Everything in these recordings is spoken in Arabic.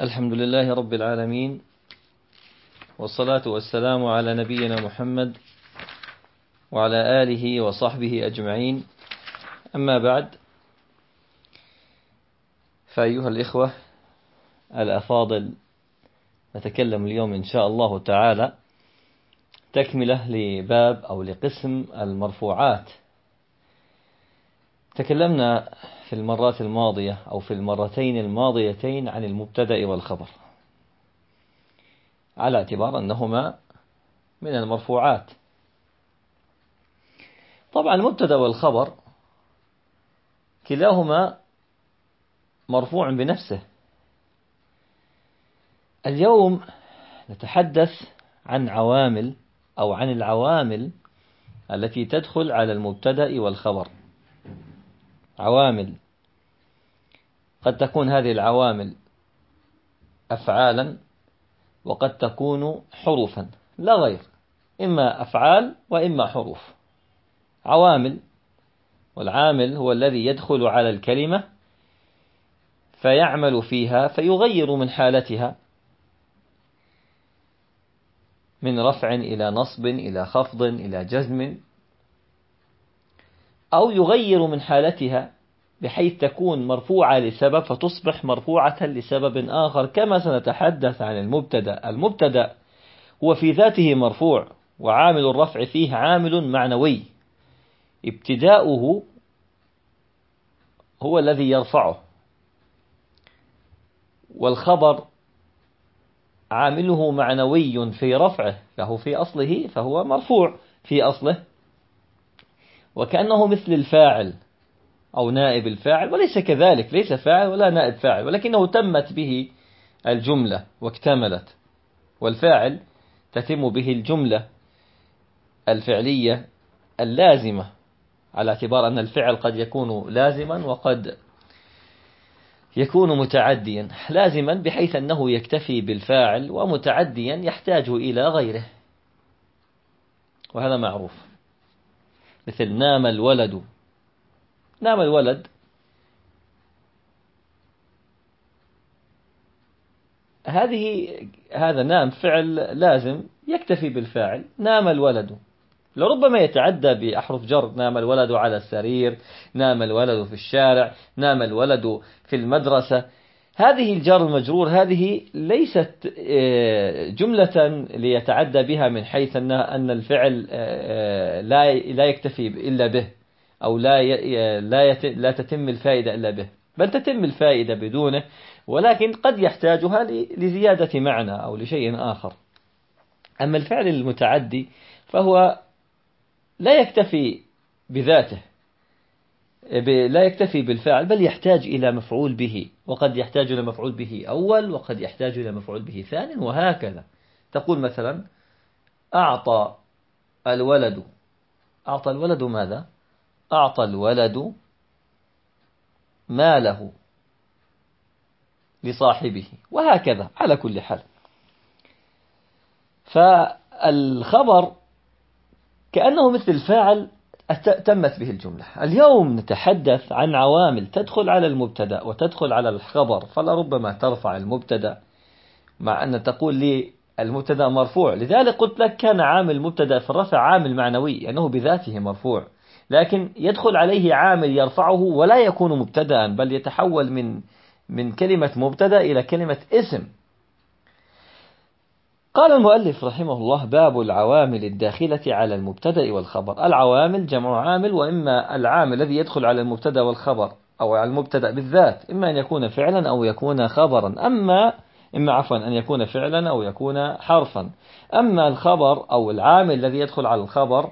الحمد لله رب العالمين، والصلاة والسلام على نبينا محمد وعلى آله وصحبه أجمعين. أما بعد، فأيها الإخوة الأفاضل، نتكلم اليوم إن شاء الله تعالى تكملة لباب أو لقسم المرفوعات. تكلمنا في المرات الماضية أو في المرتين الماضيتين عن المبتدأ والخبر، على اعتبار أنهما من المرفوعات. طبعا المبتدأ والخبر كلاهما مرفوع بنفسه. اليوم نتحدث عن عوامل أو عن العوامل التي تدخل على المبتدأ والخبر. عوامل قد تكون هذه العوامل أفعالا، وقد تكون حروفا لا غير، إما أفعال وإما حروف. عوامل، والعامل هو الذي يدخل على الكلمة فيعمل فيها فيغير من حالتها، من رفع إلى نصب إلى خفض إلى جزم، أو يغير من حالتها بحيث تكون مرفوعة لسبب فتصبح مرفوعة لسبب آخر، كما سنتحدث عن المبتدأ. المبتدأ هو في ذاته مرفوع، وعامل الرفع فيه عامل معنوي، ابتداؤه هو الذي يرفعه، والخبر عامله معنوي في رفعه، فهو في أصله فهو مرفوع في أصله، وكأنه مثل الفاعل أو نائب الفاعل، وليس كذلك، ليس فاعل ولا نائب فاعل، ولكنه تمت به الجملة واكتملت، والفاعل تتم به الجملة الفعلية اللازمة، على اعتبار أن الفعل قد يكون لازما وقد يكون متعديا. لازما بحيث أنه يكتفي بالفاعل، ومتعديا يحتاج إلى غيره، وهذا معروف، مثل نام الولد. نام الولد، هذا نام فعل لازم يكتفي بالفاعل. نام الولد لربما يتعدى بأحرف جر، نام الولد على السرير، نام الولد في الشارع، نام الولد في المدرسة. هذه الجر المجرور هذه ليست جملة ليتعدى بها، من حيث أن الفعل لا يكتفي إلا به، أو لا تتم الفائدة إلا به، بل تتم الفائدة بدونه، ولكن قد يحتاجها لزيادة معنى أو لشيء آخر. أما الفعل المتعدي فهو لا يكتفي بذاته، لا يكتفي بالفعل، بل يحتاج إلى مفعول به، وقد يحتاج إلى مفعول به أول، وقد يحتاج إلى مفعول به ثاني، وهكذا. تقول مثلا أعطى الولد. أعطى الولد ماذا؟ أعطى الولد ماله لصاحبه، وهكذا على كل حال. فالخبر كأنه مثل الفاعل تمت به الجملة. اليوم نتحدث عن عوامل تدخل على المبتدأ وتدخل على الخبر، فلربما ترفع المبتدأ، مع أن تقول لي المبتدأ مرفوع، لذلك قلت لك كان عامل المبتدأ في الرفع عامل معنوي، أنه بذاته مرفوع، لكن يدخل عليه عامل يرفعه ولا يكون مبتدأ، بل يتحول من كلمة مبتدأ إلى كلمة اسم. قال المؤلف رحمه الله: باب العوامل الداخلة على المبتدأ والخبر. العوامل جمع عامل، وإما العامل الذي يدخل على المبتدأ والخبر أو على المبتدأ بالذات، إما أن يكون فعلا أو يكون خبرا، إما أن يكون فعلا أو يكون حرفا. أما الخبر أو العامل الذي يدخل على الخبر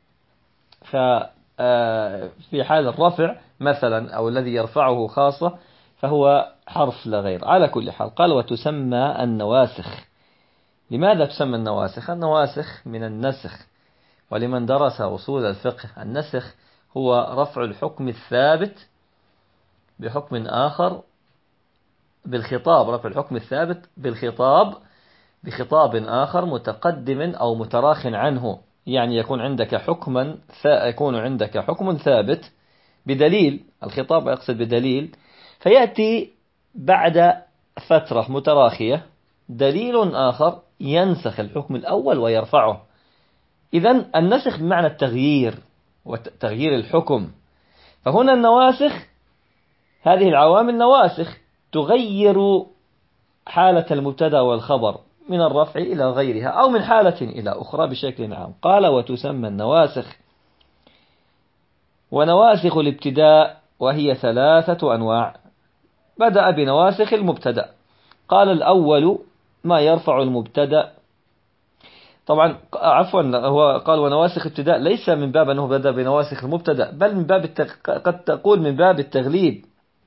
في حال الرفع مثلا، أو الذي يرفعه خاصة، فهو حرف لا غير. على كل حال، قال: وتسمى النواسخ. لماذا تسمى النواسخ؟ النواسخ من النسخ، ولمن درس أصول الفقه، النسخ هو رفع الحكم الثابت بحكم آخر بالخطاب، رفع الحكم الثابت بالخطاب بخطاب آخر متقدم أو متراخ عنه. يعني يكون عندك حكم ثابت بدليل، الخطاب يقصد بدليل، فيأتي بعد فترة متراخية دليل آخر ينسخ الحكم الأول ويرفعه. إذن النسخ بمعنى التغيير وتغيير الحكم. فهنا النواسخ، هذه العوامل نواسخ تغير حالة المبتدأ والخبر من الرفع إلى غيرها أو من حالة إلى أخرى بشكل عام. قال وتسمى النواسخ. ونواسخ الابتداء وهي 3 أنواع. بدأ بنواسخ المبتدأ. قال الأول ما يرفع المبتدأ. طبعا عفوا، هو قال ونواسخ ابتداء ليس من باب أنه بدأ بنواسخ المبتدأ، بل من باب قد تقول من باب التغليب،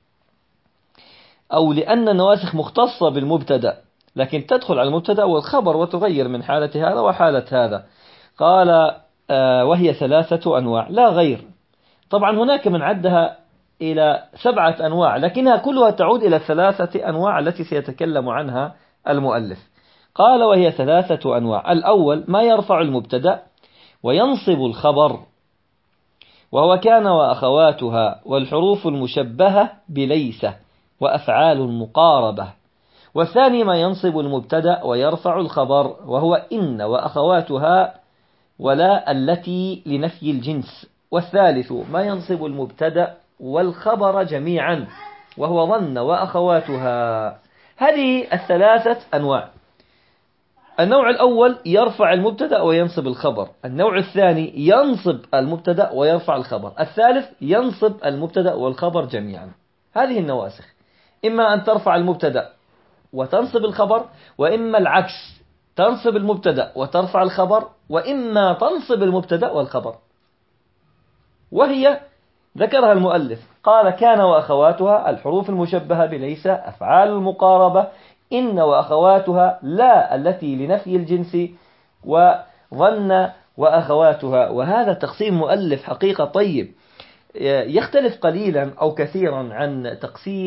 أو لأن النواسخ مختصة بالمبتدأ لكن تدخل على المبتدأ والخبر وتغير من حالة هذا وحالة هذا. قال وهي 3 أنواع لا غير. طبعا هناك من عدها إلى 7 أنواع لكنها كلها تعود إلى 3 أنواع التي سيتكلم عنها المؤلف. قال وهي 3 أنواع. الأول ما يرفع المبتدأ وينصب الخبر، وهو كان وأخواتها والحروف المشبهة بليس وأفعال المقاربة. والثاني ما ينصب المبتدأ ويرفع الخبر، وهو إن وأخواتها ولا التي لنفي الجنس. والثالث ما ينصب المبتدأ والخبر جميعا، وهو ظن وأخواتها. هذه 3 أنواع. النوع الأول يرفع المبتدأ وينصب الخبر. النوع الثاني ينصب المبتدأ ويرفع الخبر. الثالث ينصب المبتدأ والخبر جميعا. هذه النواسخ إما أن ترفع المبتدأ وتنصب الخبر، وإما العكس تنصب المبتدأ وترفع الخبر، وإما تنصب المبتدأ والخبر. وهي ذكرها المؤلف قال كان وأخواتها الحروف المشبهة بليس، أفعال المقاربة، إن وأخواتها لا التي لنفي الجنس، وظن وأخواتها. وهذا تقسيم مؤلف حقيقة طيب، يختلف قليلا أو كثيرا عن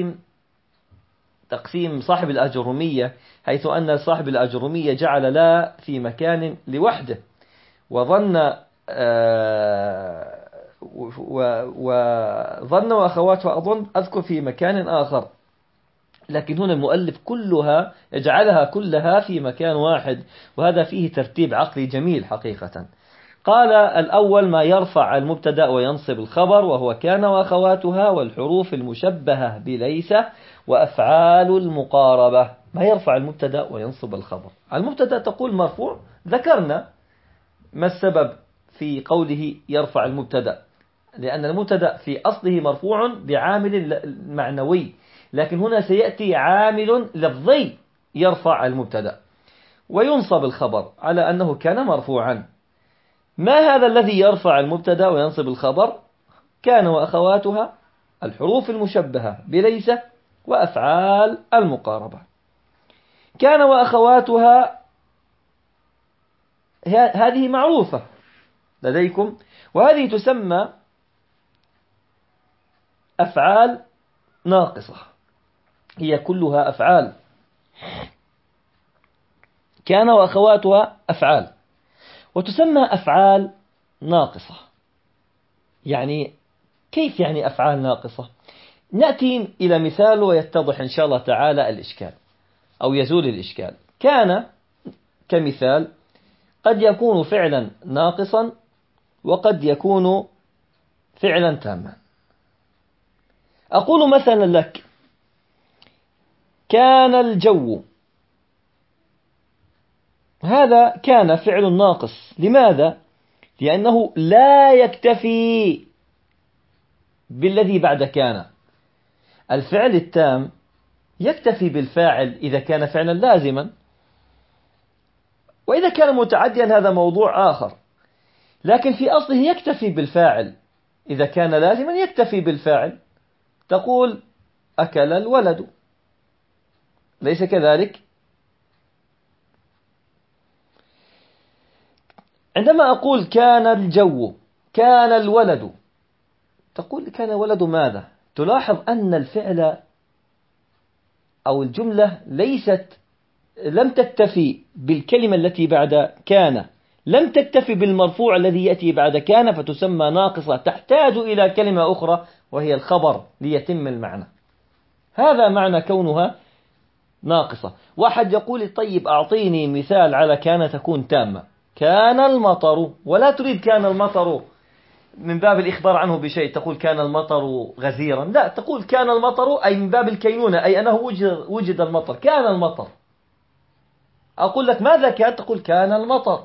تقسيم صاحب الأجرمية، حيث أن صاحب الأجرمية جعل لا في مكان لوحده، وظن وظن وأخواتها أظن أذكر في مكان آخر. لكن هنا المؤلف كلها يجعلها كلها في مكان واحد، وهذا فيه ترتيب عقلي جميل حقيقة. قال الأول ما يرفع المبتدأ وينصب الخبر، وهو كان وأخواتها والحروف المشبهة بليس وأفعال المقاربة. ما يرفع المبتدأ وينصب الخبر. المبتدأ تقول مرفوع، ذكرنا ما السبب في قوله يرفع المبتدأ، لأن المبتدأ في أصله مرفوع بعامل معنوي، لكن هنا سيأتي عامل لفظي يرفع المبتدأ وينصب الخبر على أنه كان مرفوعا. ما هذا الذي يرفع المبتدأ وينصب الخبر؟ كان وأخواتها الحروف المشبهة بليس وأفعال المقاربة. كان وأخواتها هذه معروفة لديكم، وهذه تسمى أفعال ناقصة، هي كلها أفعال. كان وأخواتها أفعال، وتسمى أفعال ناقصة. يعني كيف يعني أفعال ناقصة؟ نأتي إلى مثال ويتضح إن شاء الله تعالى الإشكال أو يزول الإشكال. كان كمثال قد يكون فعلا ناقصا وقد يكون فعلا تاما. أقول مثلا لك كان الجو، هذا كان فعل ناقص. لماذا؟ لأنه لا يكتفي بالذي بعد كان. الفعل التام يكتفي بالفاعل إذا كان فعلا لازما، وإذا كان متعديا هذا موضوع آخر، لكن في أصله يكتفي بالفاعل. إذا كان لازما يكتفي بالفاعل. تقول أكل الولد، ليس كذلك؟ عندما أقول كان الجو، كان الولد، تقول كان الولد ماذا؟ تلاحظ أن الفعل أو الجملة لم تكتفي بالكلمة التي بعد كان، لم تكتفي بالمرفوع الذي يأتي بعد كان، فتسمى ناقصة، تحتاج إلى كلمة أخرى وهي الخبر ليتم المعنى. هذا معنى كونها ناقصة. واحد يقول طيب أعطيني مثال على كان تكون تامة. كان المطر، ولا تريد كان المطر من باب الإخبار عنه بشيء، تقول كان المطر غزيرا، لا، تقول كان المطر أي من باب الكينونة، أي أنه وجد المطر، كان المطر. أقول لك ماذا كان، تقول كان المطر،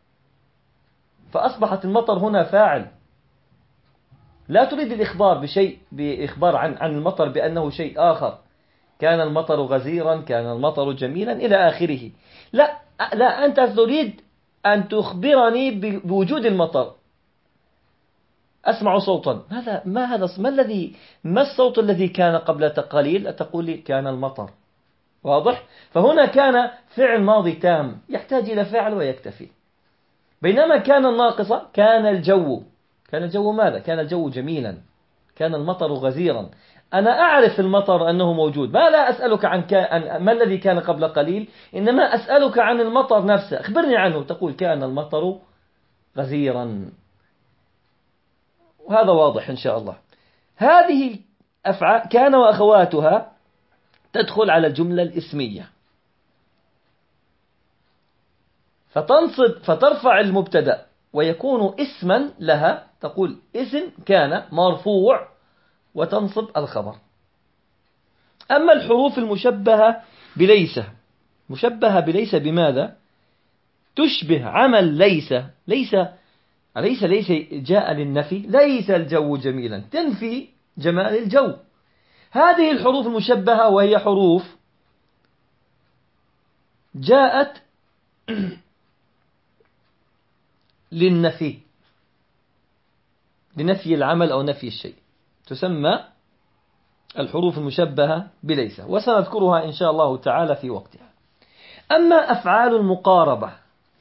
فأصبحت المطر هنا فاعل. لا تريد الإخبار بشيء، بإخبار عن المطر بأنه شيء آخر، كان المطر غزيرا، كان المطر جميلا إلى آخره. لا، لا، أنت تريد أن تخبرني بوجود المطر. أسمع صوتا، ما الصوت الذي كان قبل قليل؟ تقول لي كان المطر. واضح؟ فهنا كان فعل ماضي تام يحتاج إلى فعل ويكتفي. بينما كان الناقصة كان الجو. كان الجو ماذا؟ كان الجو جميلا، كان المطر غزيرا. أنا أعرف المطر أنه موجود، ما لا أسألك عن ما الذي كان قبل قليل، إنما أسألك عن المطر نفسه، أخبرني عنه. تقول كان المطر غزيرا. وهذا واضح إن شاء الله. هذه أفعال كان وأخواتها تدخل على الجملة الإسمية، فترفع المبتدأ ويكون اسما لها. تقول اسم كان مرفوع وتنصب الخبر. أما الحروف المشبهة بليس، مشبهة بليس بماذا؟ تشبه عمل ليس. ليس جاء للنفي، ليس الجو جميلا، تنفي جمال الجو. هذه الحروف المشبهة وهي حروف جاءت للنفي، لنفي العمل أو نفي الشيء، تسمى الحروف المشبهة بليس، وسنذكرها إن شاء الله تعالى في وقتها. أما أفعال المقاربة،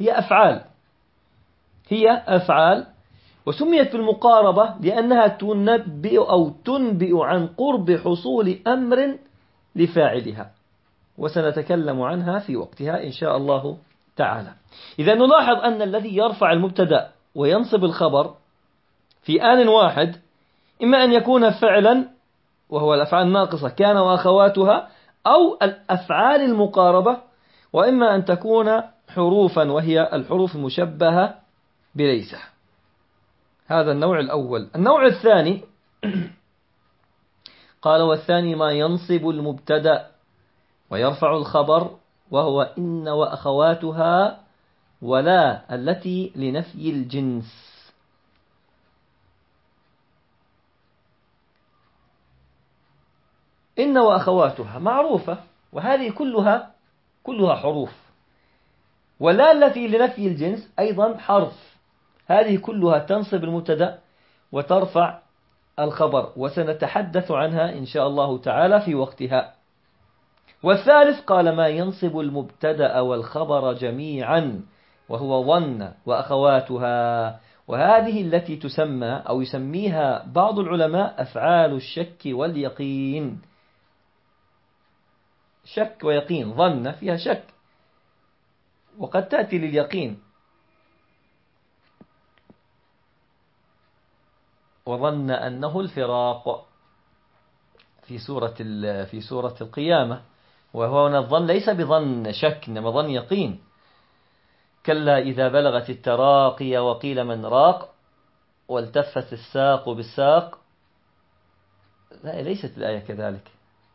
هي أفعال وسميت بالمقاربة لأنها تنبئ عن قرب حصول أمر لفاعلها، وسنتكلم عنها في وقتها إن شاء الله تعالى. إذا نلاحظ أن الذي يرفع المبتدأ وينصب الخبر في آن واحد إما أن يكون فعلا وهو الأفعال الناقصة كان وأخواتها، أو الأفعال المقاربة، وإما أن تكون حروفا وهي الحروف المشبهة بليس. هذا النوع الأول. النوع الثاني قال والثاني ما ينصب المبتدأ ويرفع الخبر، وهو إن وأخواتها ولا التي لنفي الجنس. إن وأخواتها معروفة، وهذه كلها حروف. ولا التي لنفي الجنس أيضا حرف، هذه كلها تنصب المبتدأ وترفع الخبر، وسنتحدث عنها إن شاء الله تعالى في وقتها. والثالث قال ما ينصب المبتدأ والخبر جميعا، وهو ظن وأخواتها، وهذه التي تسمى أو يسميها بعض العلماء أفعال الشك واليقين. شك ويقين، ظن فيها شك وقد تأتي لليقين. وظن أنه الفراق في سورة القيامة، وهو هنا الظن ليس بظن شك إنما ظن يقين. كلا إذا بلغت التراقي وقيل من راق والتفت الساق بالساق. لا، ليست الآية كذلك.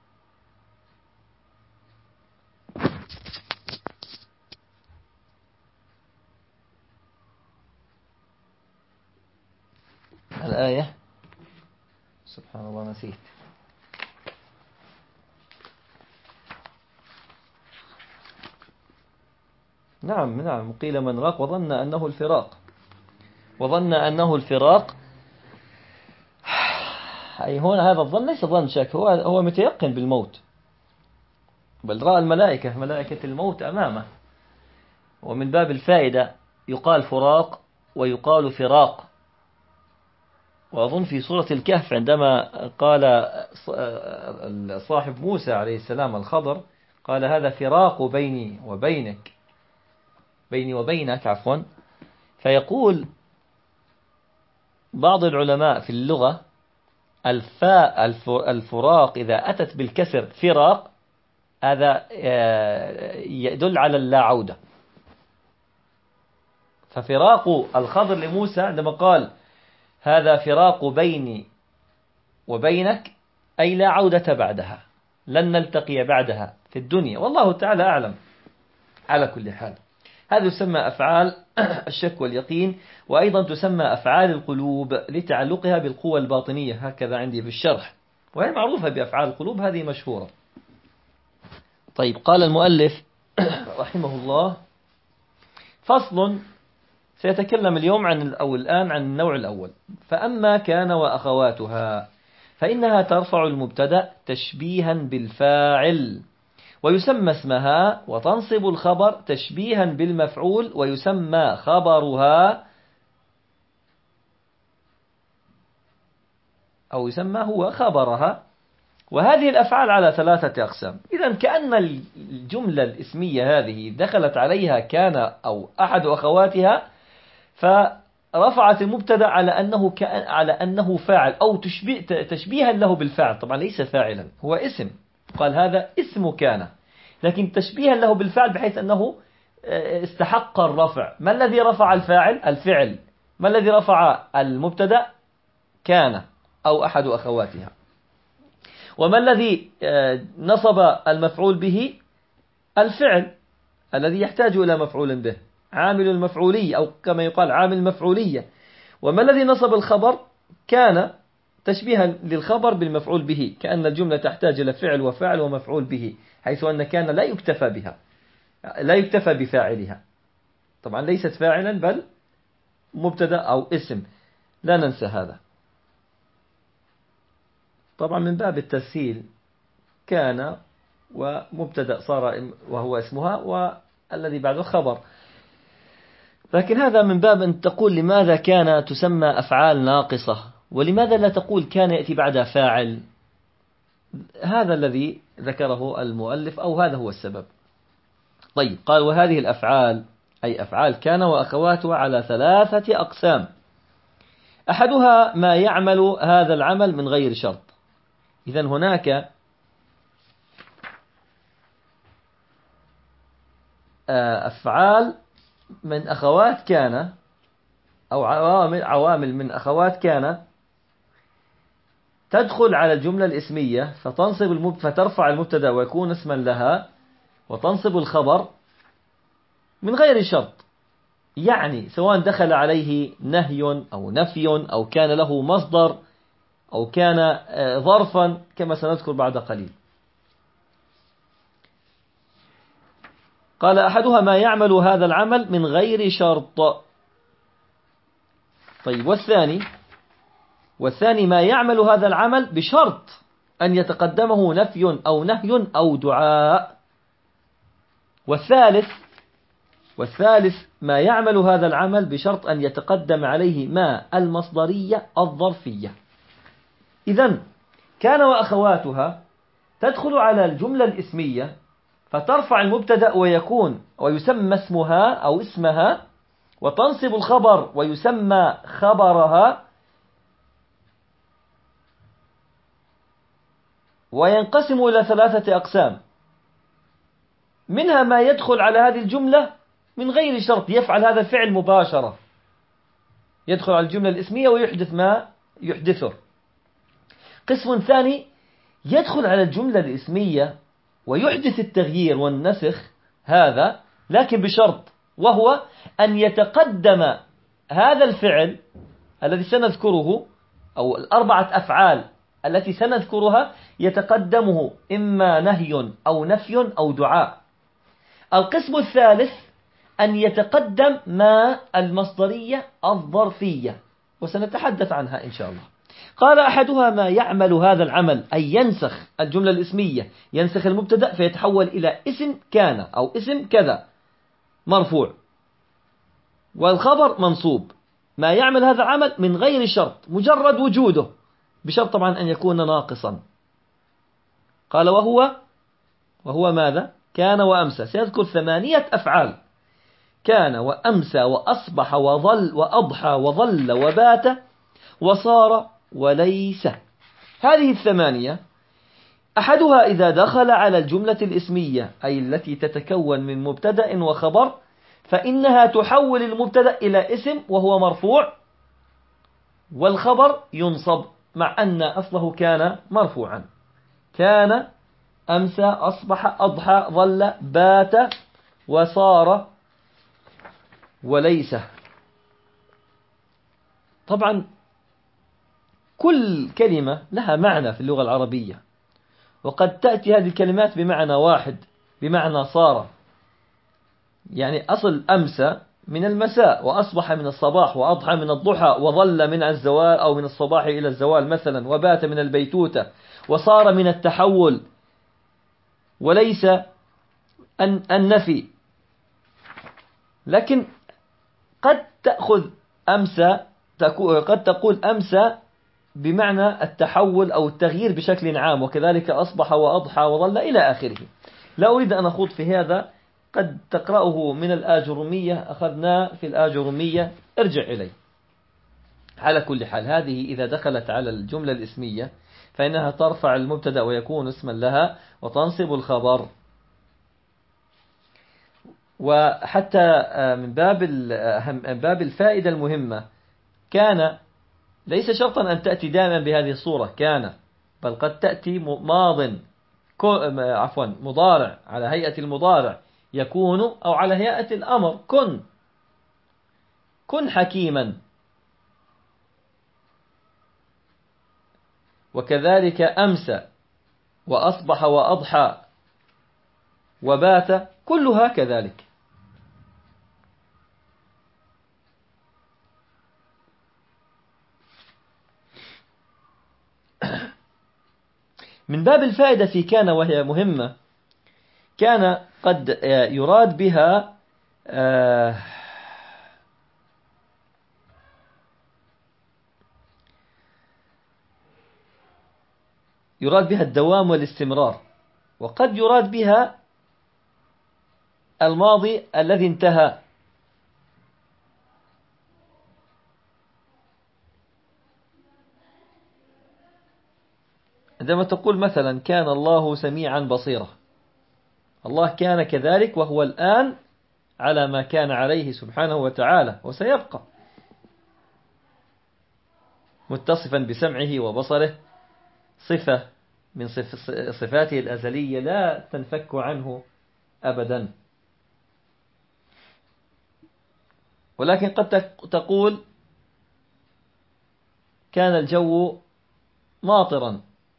الآية سبحان الله نسيت. نعم قيل من راق وظن أنه الفراق. أي هنا هذا الظن ليس ظن شك، هو متيقن بالموت، بل رأى ملائكة الموت أمامه. ومن باب الفائدة يقال فراق ويقال فراق. وأظن في سورة الكهف عندما قال صاحب موسى عليه السلام الخضر، قال هذا فراق بيني وبينك عفوا. فيقول بعض العلماء في اللغة الفراق إذا أتت بالكسر فراق هذا يدل على اللا عودة. ففراق الخضر لموسى عندما قال هذا فراق بيني وبينك أي لا عودة بعدها، لن نلتقي بعدها في الدنيا، والله تعالى أعلم. على كل حال هذا يسمى أفعال الشك واليقين، وأيضا تسمى أفعال القلوب لتعلقها بالقوى الباطنية، هكذا عندي في الشرح، وهي معروفة بأفعال القلوب، هذه مشهورة. طيب، قال المؤلف رحمه الله: فصل. سيتكلم اليوم الآن عن النوع الأول. فأما كان وأخواتها فإنها ترفع المبتدأ تشبيها بالفاعل ويسمى اسمها، وتنصب الخبر تشبيها بالمفعول ويسمى خبرها، أو يسمى هو خبرها. وهذه الأفعال على 3 أقسام. إذن كأن الجملة الاسمية هذه دخلت عليها كان أو أحد أخواتها، فرفعت المبتدأ على أنه فاعل، أو تشبيها له بالفاعل. طبعا ليس فاعلا، هو اسم، قال هذا اسم كان، لكن تشبيها له بالفعل بحيث أنه استحق الرفع. ما الذي رفع الفاعل؟ الفعل. ما الذي رفع المبتدأ؟ كان أو أحد أخواتها. وما الذي نصب المفعول به؟ الفعل الذي يحتاج إلى مفعول به، عامل المفعولية، أو كما يقال عامل المفعولية. وما الذي نصب الخبر؟ كان، تشبيها للخبر بالمفعول به، كأن الجملة تحتاج إلى فعل وفاعل ومفعول به، حيث أن كان لا يكتفى بها، لا يكتفى بفاعلها. طبعا ليست فاعلا بل مبتدأ أو اسم، لا ننسى هذا. طبعا من باب التسهيل كان ومبتدأ صار وهو اسمها، والذي بعده خبر. لكن هذا من باب أن تقول لماذا كان تسمى أفعال ناقصة، ولماذا لا تقول كان يأتي بعدها فاعل. هذا الذي ذكره المؤلف، أو هذا هو السبب. طيب، قال: وهذه الأفعال أي أفعال كان وأخواتها على 3 أقسام. أحدها ما يعمل هذا العمل من غير شرط. إذن هناك أفعال من أخوات كان، أو عوامل من أخوات كان تدخل على الجملة الاسمية فترفع المبتدأ ويكون اسما لها، وتنصب الخبر من غير شرط. يعني سواء دخل عليه نهي أو نفي، أو كان له مصدر، أو كان ظرفا، كما سنذكر بعد قليل. قال: أحدها ما يعمل هذا العمل من غير شرط. طيب، والثاني ما يعمل هذا العمل بشرط أن يتقدمه نفي أو نهي أو دعاء. والثالث ما يعمل هذا العمل بشرط أن يتقدم عليه ما المصدرية الظرفية. إذن كان وأخواتها تدخل على الجملة الاسمية فترفع المبتدأ ويسمى اسمها أو اسمها، وتنصب الخبر ويسمى خبرها. وينقسم إلى 3 أقسام. منها ما يدخل على هذه الجملة من غير شرط، يفعل هذا الفعل مباشرة، يدخل على الجملة الاسمية ويحدث ما يحدثه. قسم ثاني يدخل على الجملة الاسمية ويحدث التغيير والنسخ، هذا لكن بشرط، وهو أن يتقدم هذا الفعل الذي سنذكره، أو 4 أفعال التي سنذكرها، يتقدمه إما نهي أو نفي أو دعاء. القسم الثالث أن يتقدم ما المصدرية الظرفية، وسنتحدث عنها إن شاء الله. قال: أحدها ما يعمل هذا العمل، أي ينسخ الجملة الاسمية، ينسخ المبتدأ فيتحول إلى اسم كان أو اسم كذا مرفوع، والخبر منصوب. ما يعمل هذا العمل من غير شرط، مجرد وجوده، بشرط طبعا أن يكون ناقصا. قال: وهو ماذا؟ كان وأمسى. سيذكر 8 أفعال: كان وأمسى وأصبح وظل وأضحى وظل وبات وصار وليس. هذه 8 أحدها إذا دخل على الجملة الاسمية أي التي تتكون من مبتدأ وخبر فإنها تحول المبتدأ إلى اسم وهو مرفوع، والخبر ينصب مع أن أصله كان مرفوعا. كان، أمسى، أصبح، أضحى، ظل، بات، وصار، وليس. طبعا كل كلمة لها معنى في اللغة العربية، وقد تأتي هذه الكلمات بمعنى واحد، بمعنى صار. يعني أصل أمسى من المساء، وأصبح من الصباح، وأضحى من الضحى، وظل من الزوال أو من الصباح إلى الزوال مثلا، وبات من البيتوتة، وصار من التحول، وليس النفي. لكن قد تأخذ أمسى، قد تقول أمسى بمعنى التحول أو التغيير بشكل عام، وكذلك أصبح وأضحى وظل إلى آخره. لا أريد أن أخوض في هذا، قد تقرأه من الآجرومية، أخذنا في الآجرومية، ارجع إليه. على كل حال، هذه إذا دخلت على الجملة الاسمية فإنها ترفع المبتدأ ويكون اسما لها، وتنصب الخبر. وحتى من باب الفائدة المهمة، كان ليس شرطا أن تأتي دائما بهذه الصورة كان، بل قد تأتي مضارع على هيئة المضارع يكون، أو على هيئة الأمر كن حكيما. وكذلك أمسى وأصبح وأضحى وبات كلها كذلك. من باب الفائدة في كان وهي مهمة، كان قد يراد بها الدوام والاستمرار، وقد يراد بها الماضي الذي انتهى. عندما تقول مثلا كان الله سميعا بصيرا، الله كان كذلك، وهو الآن على ما كان عليه سبحانه وتعالى، وسيبقى متصفا بسمعه وبصره، صفة من صفاته الأزلية لا تنفك عنه أبدا. ولكن قد تقول كان الجو ماطرا،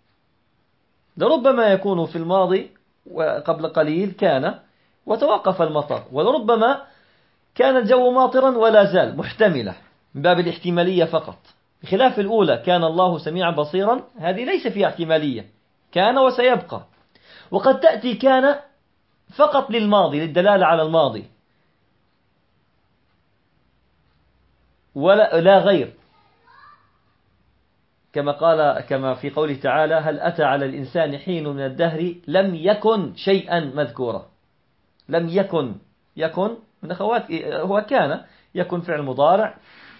لربما يكون في الماضي وقبل قليل كان وتوقف المطر، ولربما كان الجو ماطرا ولا زال، محتملة من باب الاحتمالية فقط، بخلاف الأولى كان الله سميعا بصيرا، هذه ليس فيها احتمالية، كان وسيبقى. وقد تأتي كان فقط للماضي، للدلالة على الماضي، ولا غير، كما في قوله تعالى هل أتى على الإنسان حين من الدهر لم يكن شيئا مذكورا. لم يكن من أخوات هو كان، يكن فعل مضارع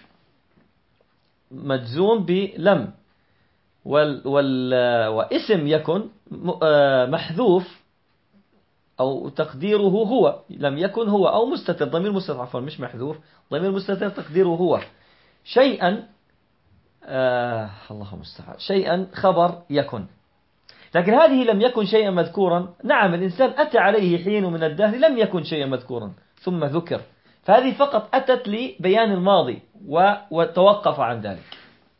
مجزوم بلم، واسم يكن محذوف أو تقديره هو، لم يكن هو، أو مستتر، ضمير مستتر، عفوا مش محذوف، ضمير مستتر تقديره هو، شيئا اللهم المستعان، شيئا خبر يكن. لكن هذه لم يكن شيئا مذكورا، نعم الإنسان أتى عليه حين من الدهر لم يكن شيئا مذكورا ثم ذكر، فهذه فقط أتت لبيان الماضي وتوقف عن ذلك.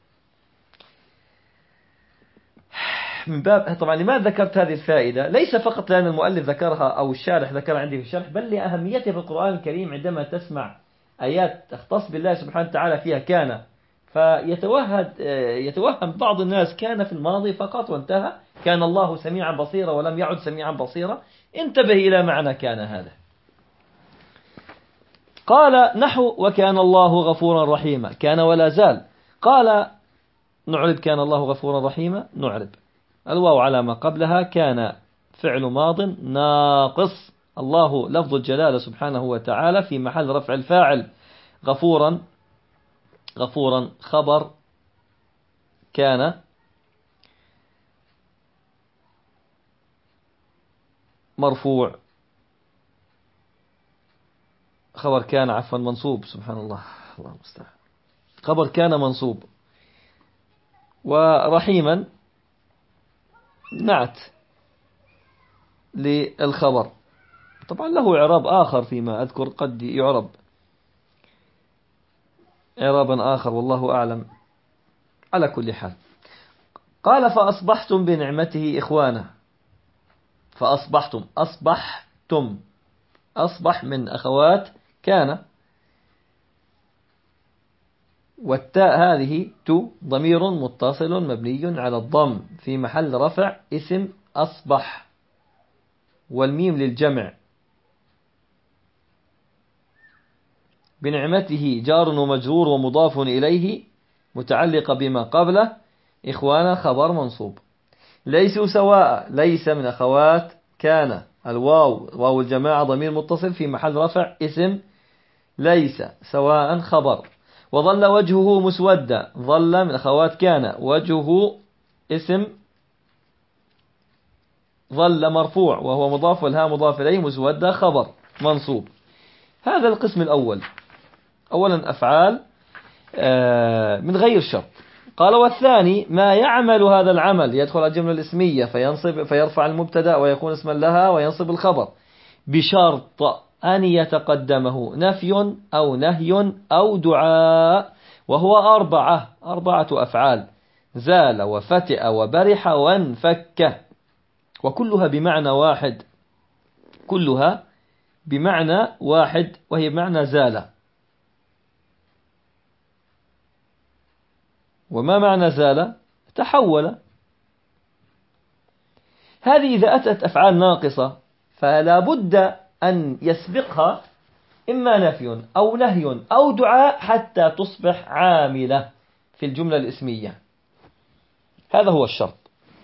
من باب طبعا لماذا ذكرت هذه الفائدة؟ ليس فقط لأن المؤلف ذكرها أو الشارح ذكرها عندي في الشرح، بل لأهميتها في القرآن الكريم. عندما تسمع آيات تختص بالله سبحانه وتعالى فيها كان، يتوهم بعض الناس كان في الماضي فقط وانتهى، كان الله سميعا بصيرا ولم يعد سميعا بصيرا. انتبه إلى معنى كان هذا. قال نحو وكان الله غفورا رحيما، كان ولا زال. قال نعرب كان الله غفورا رحيما، نعرب الواو على ما قبلها، كان فعل ماض ناقص، الله لفظ الجلالة سبحانه وتعالى في محل رفع الفاعل، غفورا خبر كان، مرفوع، خبر كان عفوا منصوب، سبحان الله، الله المستعان، خبر كان منصوب. ورحيما نعت للخبر، طبعا له إعراب آخر فيما أذكر، قد يعرب إعرابا آخر والله أعلم. على كل حال قال فأصبحتم بنعمته إخوانا. فأصبحتم، أصبحتم، أصبح من أخوات كان، والتاء هذه تو ضمير متصل مبني على الضم في محل رفع اسم أصبح، والميم للجمع. بنعمته جار ومجرور ومضاف إليه متعلق بما قبله، إخوانا خبر منصوب. ليسوا سواء، ليس من أخوات كان، الواو واو الجماعة ضمير متصل في محل رفع اسم ليس، سواء خبر. وظل وجهه مسودا، ظل من أخوات كان، وجهه اسم ظل مرفوع وهو مضاف والها مضاف إليه، مسودا خبر منصوب. هذا القسم الأول، أولا أفعال من غير شرط. قال والثاني ما يعمل هذا العمل، يدخل الجملة الاسمية فيرفع المبتدا ويكون اسما لها وينصب الخبر، بشرط أن يتقدمه نفي أو نهي أو دعاء، وهو أربعة أفعال: زال وفتئ وبرح وانفك، وكلها بمعنى واحد، كلها بمعنى واحد، وهي بمعنى زال. وما معنى زال؟ تحول. هذه إذا أتت أفعال ناقصة فلا بد أن يسبقها إما نفي أو نهي أو دعاء حتى تصبح عاملة في الجملة الاسمية، هذا هو الشرط.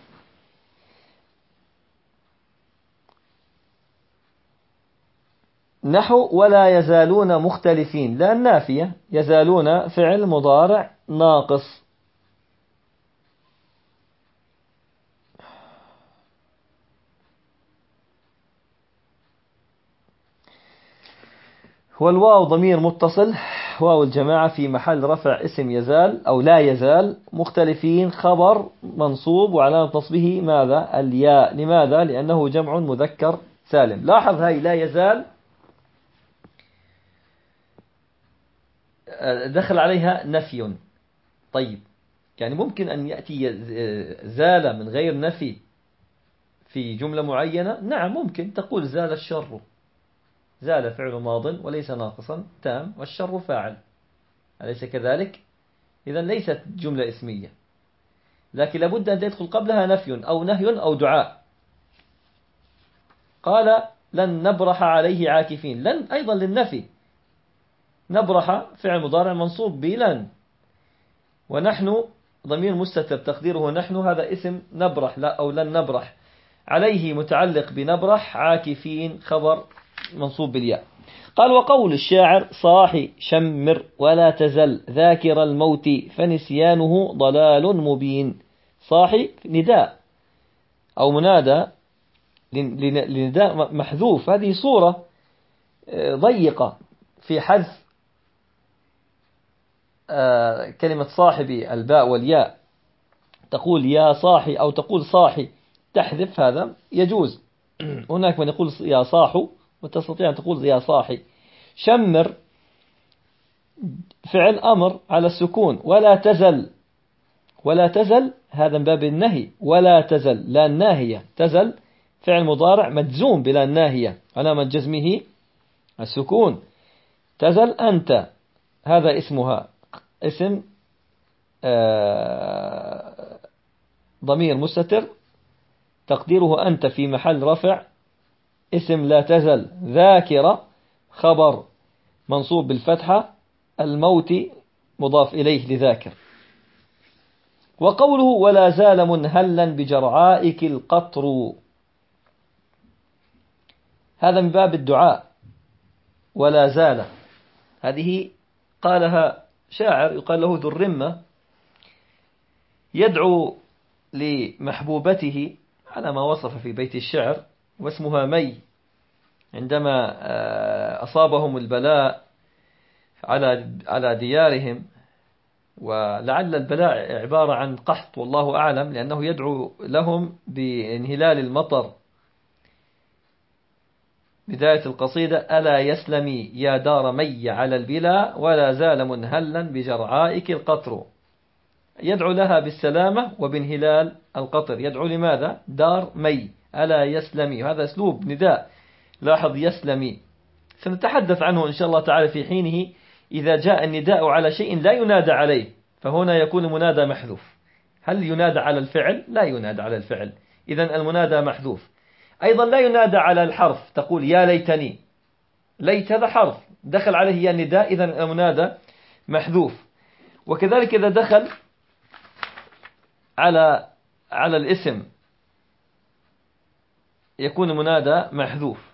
نحو ولا يزالون مختلفين، لا النافية، يزالون فعل مضارع ناقص. والواو ضمير متصل، واو الجماعة في محل رفع اسم يزال أو لا يزال، مختلفين خبر منصوب وعلامة نصبه ماذا؟ الياء. لماذا؟ لأنه جمع مذكر سالم. لاحظ هاي لا يزال دخل عليها نفي. طيب يعني ممكن أن يأتي زال من غير نفي في جملة معينة؟ نعم ممكن، تقول زال الشر، زال فعل ماض وليس ناقصا تام والشر فاعل، أليس كذلك؟ إذا ليست جملة اسمية، لكن لابد أن يدخل قبلها نفي أو نهي أو دعاء. قال لن نبرح عليه عاكفين، لن أيضا للنفي، نبرح فعل مضارع منصوب بلن، ونحن ضمير مستتر تقديره نحن، هذا اسم نبرح لا أو لن نبرح، عليه متعلق بنبرح، عاكفين خبر منصوب بالياء. قال وقول الشاعر صاحي شمر ولا تزل ذاكر الموت فنسيانه ضلال مبين. صاحي نداء أو منادى لنداء محذوف، هذه صورة ضيقة في حذف كلمة صاحبي الباء والياء، تقول يا صاحي أو تقول صاحي، تحذف هذا يجوز. هناك من يقول يا صاحو وتستطيع أن تقول يا صاحي. شمر فعل أمر على السكون، ولا تزل، ولا تزل هذا من باب النهي، ولا تزل لا الناهية، تزل فعل مضارع مجزوم بلا الناهية علامة جزمه السكون. تزل أنت، هذا اسمها اسم ضمير مستتر تقديره أنت في محل رفع اسم لا تزل. ذاكرة خبر منصوب بالفتحة، الموت مضاف إليه لذاكر. وقوله ولا زال منهلا بجرعائك القطر، هذا من باب الدعاء. ولا زال هذه قالها شاعر يقال له ذو الرمة، يدعو لمحبوبته على ما وصف في بيت الشعر، واسمها مي، عندما أصابهم البلاء على ديارهم، ولعل البلاء عبارة عن قحط والله أعلم، لأنه يدعو لهم بانهلال المطر. بداية القصيدة: ألا يسلمي يا دار مي على البلا، ولا زال منهلا بجرعائك القطر. يدعو لها بالسلامة وبانهلال القطر. يدعو لماذا؟ دار مي، ألا يسلمي، هذا أسلوب نداء. لاحظ يسلمي، سنتحدث عنه إن شاء الله تعالى في حينه. إذا جاء النداء على شيء لا ينادى عليه فهنا يكون منادى محذوف. هل ينادى على الفعل؟ لا ينادى على الفعل، إذن المنادى محذوف. أيضا لا ينادى على الحرف، تقول يا ليتني، ليت هذا حرف دخل عليه يا النداء، إذن المنادى محذوف. وكذلك إذا دخل على الاسم يكون منادى محذوف.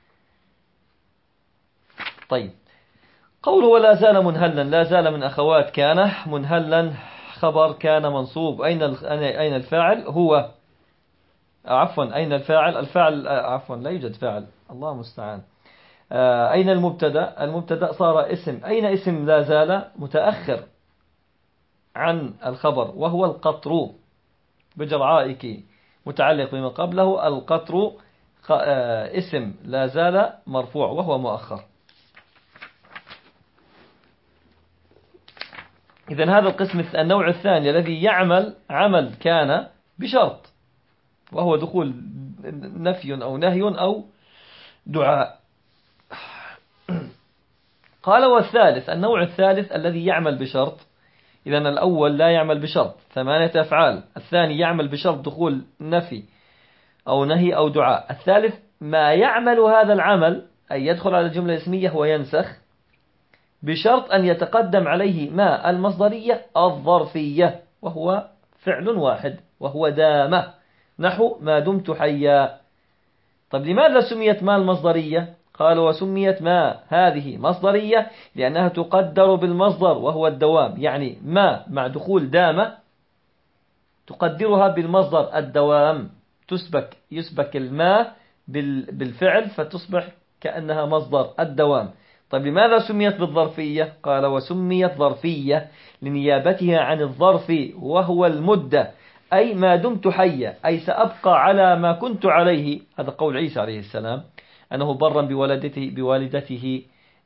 طيب، قوله ولا زال منهلا، لا زال من أخوات كان، منهلا خبر كان منصوب. أين الفاعل؟ هو، عفوا أين الفاعل؟ الفاعل عفوا لا يوجد فاعل، الله المستعان. أين المبتدا؟ المبتدا صار اسم. أين اسم لا زال؟ متأخر عن الخبر، وهو القطر بجرعائك، متعلق بما قبله. القطر اسم لا زال مرفوع وهو مؤخر. إذن هذا القسم النوع الثاني الذي يعمل عمل كان بشرط، وهو دخول نفي أو نهي أو دعاء. قال والثالث، النوع الثالث الذي يعمل بشرط. إذن الأول لا يعمل بشرط، 8 أفعال. الثاني يعمل بشرط دخول نفي أو نهي أو دعاء. الثالث ما يعمل هذا العمل، أي يدخل على الجملة الاسمية وينسخ، بشرط أن يتقدم عليه ما المصدرية الظرفية، وهو فعل واحد، وهو دامة، نحو ما دمت حيا. طيب لماذا سميت ما المصدرية؟ قال وسميت ما هذه مصدرية لأنها تقدر بالمصدر وهو الدوام. يعني ما مع دخول دامة تقدرها بالمصدر الدوام، يسبك الماء بالفعل فتصبح كأنها مصدر الدوام. طيب لماذا سميت بالظرفية؟ قال وسميت ظرفية لنيابتها عن الظرف وهو المدة، أي ما دمت حيا، أي سأبقى على ما كنت عليه. هذا قول عيسى عليه السلام، أنه برا بوالدته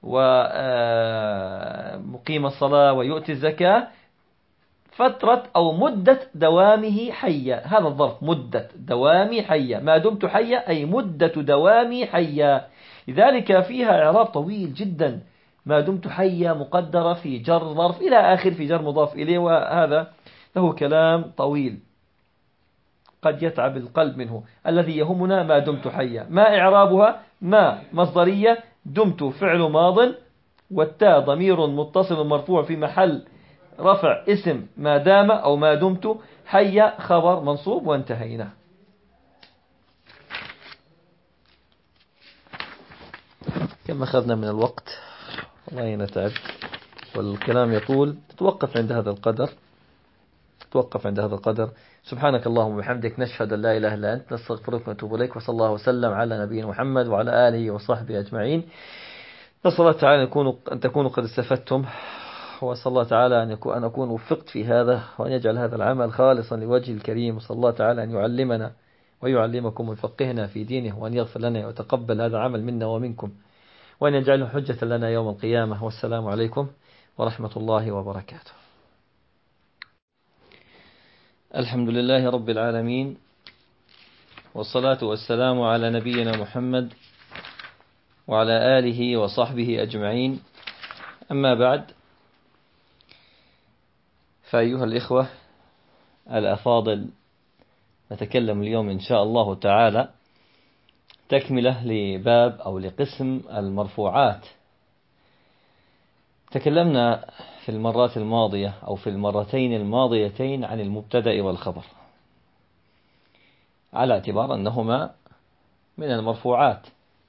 ومقيم الصلاة ويؤتي الزكاة فترة أو مدة دوامه حيا. هذا الظرف مدة دوامي حيا، ما دمت حيا أي مدة دوامي حيا. لذلك فيها إعراب طويل جدا، ما دمت حيا مقدرة في جر ظرف إلى آخر، في جر مضاف إليه، وهذا له كلام طويل قد يتعب القلب منه. الذي يهمنا ما دمت حيا. ما إعرابها؟ ما مصدرية، دمت فعل ماض، والتاء ضمير متصل مرفوع في محل رفع اسم ما دام أو ما دمت حيا خبر منصوب، وانتهينا. كم أخذنا من الوقت؟ والله نتعب والكلام يطول. توقف عند هذا القدر. سبحانك اللهم وبحمدك، نشهد أن لا إله إلا أنت، نستغفرك ونتوب إليك. وصلى الله وسلم على نبينا محمد وعلى آله وصحبه أجمعين. نسأل الله تعالى أن تكونوا قد استفدتم، وصلى الله تعالى أن أكون وفقت في هذا، وأن يجعل هذا العمل خالصا لوجه الكريم. وصلى الله تعالى أن يعلمنا ويعلمكم ويفقهنا في دينه، وأن يغفر لنا ويتقبل هذا العمل منا ومنكم، وأن يجعله حجة لنا يوم القيامة. والسلام عليكم ورحمة الله وبركاته. الحمد لله رب العالمين، والصلاة والسلام على نبينا محمد وعلى آله وصحبه أجمعين. أما بعد، فأيها الإخوة الأفاضل، نتكلم اليوم إن شاء الله تعالى تكملة لباب أو لقسم المرفوعات. تكلمنا في المرات الماضية أو في المرتين الماضيتين عن المبتدأ والخبر، على اعتبار أنهما من المرفوعات.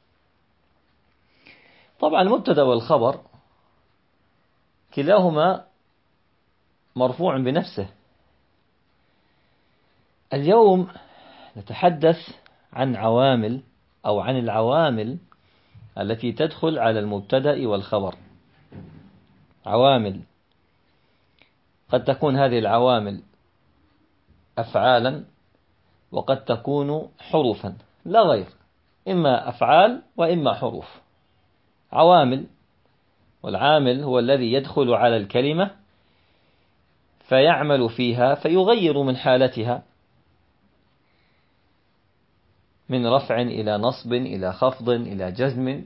طبعا المبتدأ والخبر كلاهما مرفوع بنفسه. اليوم نتحدث عن عوامل أو عن العوامل التي تدخل على المبتدأ والخبر. عوامل، قد تكون هذه العوامل أفعالا وقد تكون حروفا لا غير، إما أفعال وإما حروف. عوامل، والعامل هو الذي يدخل على الكلمة فيعمل فيها فيغير من حالتها من رفع إلى نصب إلى خفض إلى جزم،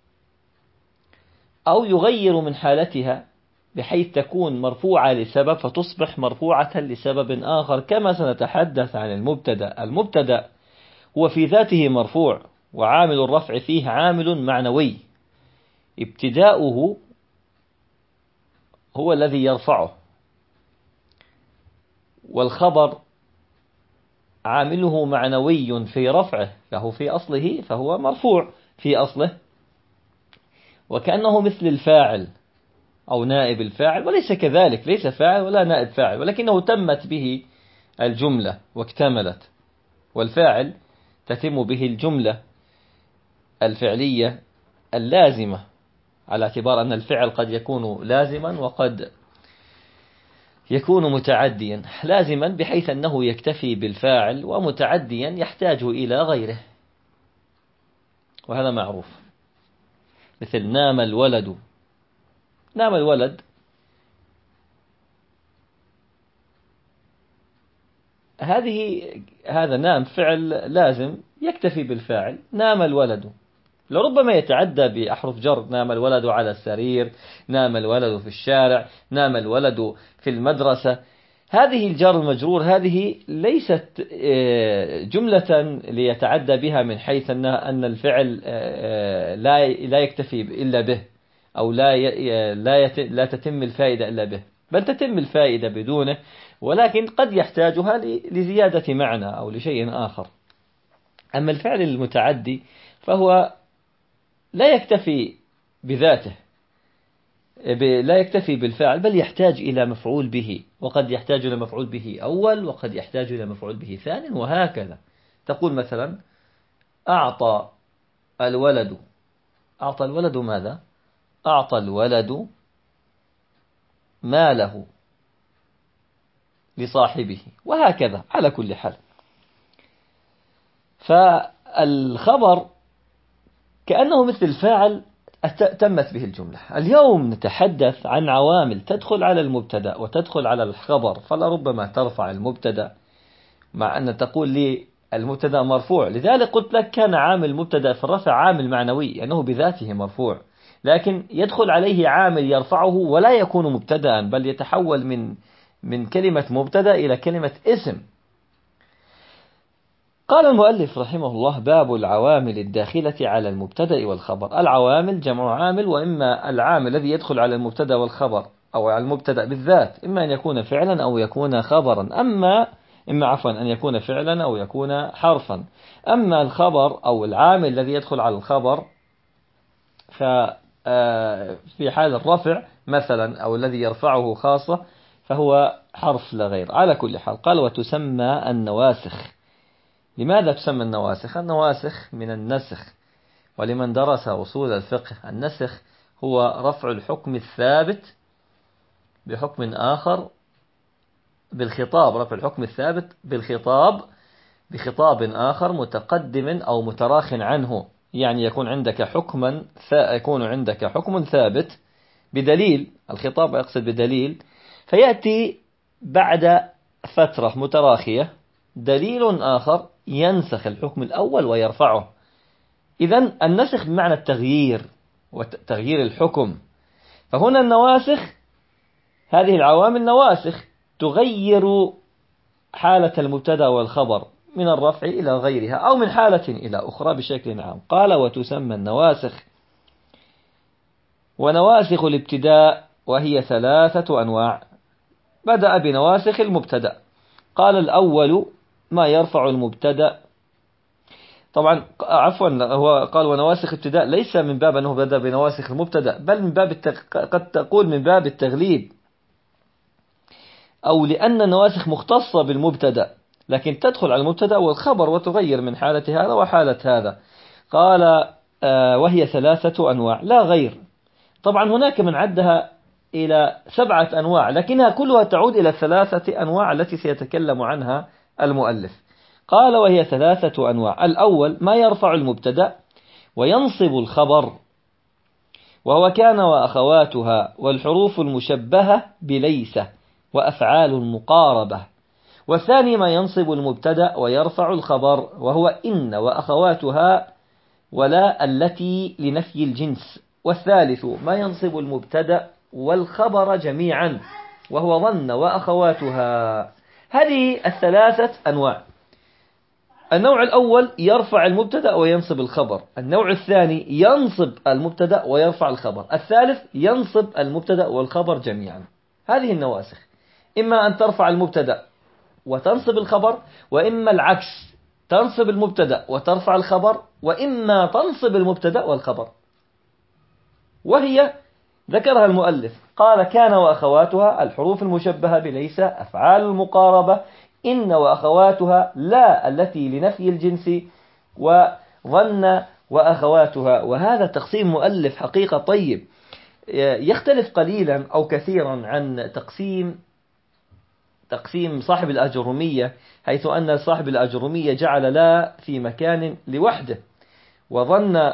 أو يغير من حالتها بحيث تكون مرفوعة لسبب فتصبح مرفوعة لسبب آخر، كما سنتحدث عن المبتدأ. المبتدأ هو في ذاته مرفوع، وعامل الرفع فيه عامل معنوي، ابتداؤه هو الذي يرفعه، والخبر عامله معنوي في رفعه، فهو في أصله فهو مرفوع في أصله، وكأنه مثل الفاعل أو نائب الفاعل، وليس كذلك، ليس فاعل ولا نائب فاعل، ولكنه تمت به الجملة واكتملت، والفاعل تتم به الجملة الفعلية اللازمة، على اعتبار أن الفعل قد يكون لازما وقد يكون متعديا. لازما بحيث أنه يكتفي بالفاعل، ومتعديا يحتاج إلى غيره، وهذا معروف، مثل نام الولد. نام الولد هذا نام فعل لازم يكتفي بالفاعل، نام الولد. لربما يتعدى بأحرف جر، نام الولد على السرير، نام الولد في الشارع، نام الولد في المدرسة. هذه الجر المجرور هذه ليست جملة ليتعدى بها من حيث أن الفعل لا يكتفي إلا به، أو لا تتم الفائدة إلا به، بل تتم الفائدة بدونه، ولكن قد يحتاجها لزيادة معنى أو لشيء آخر. أما الفعل المتعدي فهو لا يكتفي بذاته، لا يكتفي بالفعل، بل يحتاج إلى مفعول به، وقد يحتاج إلى مفعول به أول، وقد يحتاج إلى مفعول به ثاني، وهكذا. تقول مثلا أعطى الولد. أعطى الولد ماذا؟ أعطى الولد ماله لصاحبه، وهكذا على كل حال. فالخبر كأنه مثل الفاعل تمت به الجملة. اليوم نتحدث عن عوامل تدخل على المبتدأ وتدخل على الخبر، فلربما ترفع المبتدأ، مع أن تقول لي المبتدأ مرفوع، لذلك قلت لك كان عامل المبتدأ في الرفع عامل معنوي، أنه بذاته مرفوع، لكن يدخل عليه عامل يرفعه ولا يكون مبتدأ، بل يتحول من كلمة مبتدأ إلى كلمة اسم. قال المؤلف رحمه الله: باب العوامل الداخلة على المبتدأ والخبر. العوامل جمع عامل، وإما العامل الذي يدخل على المبتدأ والخبر أو على المبتدأ بالذات، إما أن يكون فعلا أو يكون خبرا، إما أن يكون فعلا أو يكون حرفا. أما الخبر أو العامل الذي يدخل على الخبر في حال الرفع مثلا، أو الذي يرفعه خاصة، فهو حرف لا غير. على كل حال قال: وتسمى النواسخ. لماذا تسمى النواسخ؟ النواسخ من النسخ، ولمن درس أصول الفقه النسخ هو رفع الحكم الثابت بحكم آخر بالخطاب، رفع الحكم الثابت بالخطاب بخطاب آخر متقدم أو متراخ عنه، يعني يكون عندك حكم ثابت بدليل، الخطاب يقصد بدليل، فيأتي بعد فترة متراخية دليل آخر ينسخ الحكم الأول ويرفعه. إذن النسخ بمعنى التغيير وتغيير الحكم. فهنا النواسخ، هذه العوامل نواسخ تغير حالة المبتدأ والخبر من الرفع إلى غيرها، أو من حالة إلى أخرى بشكل عام. قال: وتسمى النواسخ. ونواسخ الابتداء وهي 3 أنواع. بدأ بنواسخ المبتدأ. قال: الأول ما يرفع المبتدأ. طبعا هو قال ونواسخ ابتداء ليس من باب أنه بدأ بنواسخ المبتدأ، بل من باب قد تقول من باب التغليب، أو لأن النواسخ مختصة بالمبتدأ، لكن تدخل على المبتدأ والخبر وتغير من حالة هذا وحالة هذا. قال وهي 3 أنواع لا غير. طبعا هناك من عدها إلى 7 أنواع، لكنها كلها تعود إلى 3 أنواع التي سيتكلم عنها المؤلف. قال وهي 3 أنواع. الأول ما يرفع المبتدأ وينصب الخبر، وهو كان وأخواتها والحروف المشبهة بليس وأفعال المقاربة. والثاني ما ينصب المبتدأ ويرفع الخبر، وهو إن وأخواتها ولا التي لنفي الجنس. والثالث ما ينصب المبتدأ والخبر جميعا، وهو ظن وأخواتها. هذه 3 أنواع. النوع الأول يرفع المبتدأ وينصب الخبر. النوع الثاني ينصب المبتدأ ويرفع الخبر. الثالث ينصب المبتدأ والخبر جميعا. هذه النواسخ، إما أن ترفع المبتدأ وتنصب الخبر، وإما العكس، تنصب المبتدأ وترفع الخبر، وإما تنصب المبتدأ والخبر. وهي ذكرها المؤلف، قال كان وأخواتها الحروف المشبهة بليس، أفعال المقاربة، إن وأخواتها لا التي لنفي الجنس، وظن وأخواتها. وهذا تقسيم مؤلف حقيقة طيب، يختلف قليلا أو كثيرا عن تقسيم صاحب الأجرمية، حيث أن صاحب الأجرمية جعل لا في مكان لوحده، وظن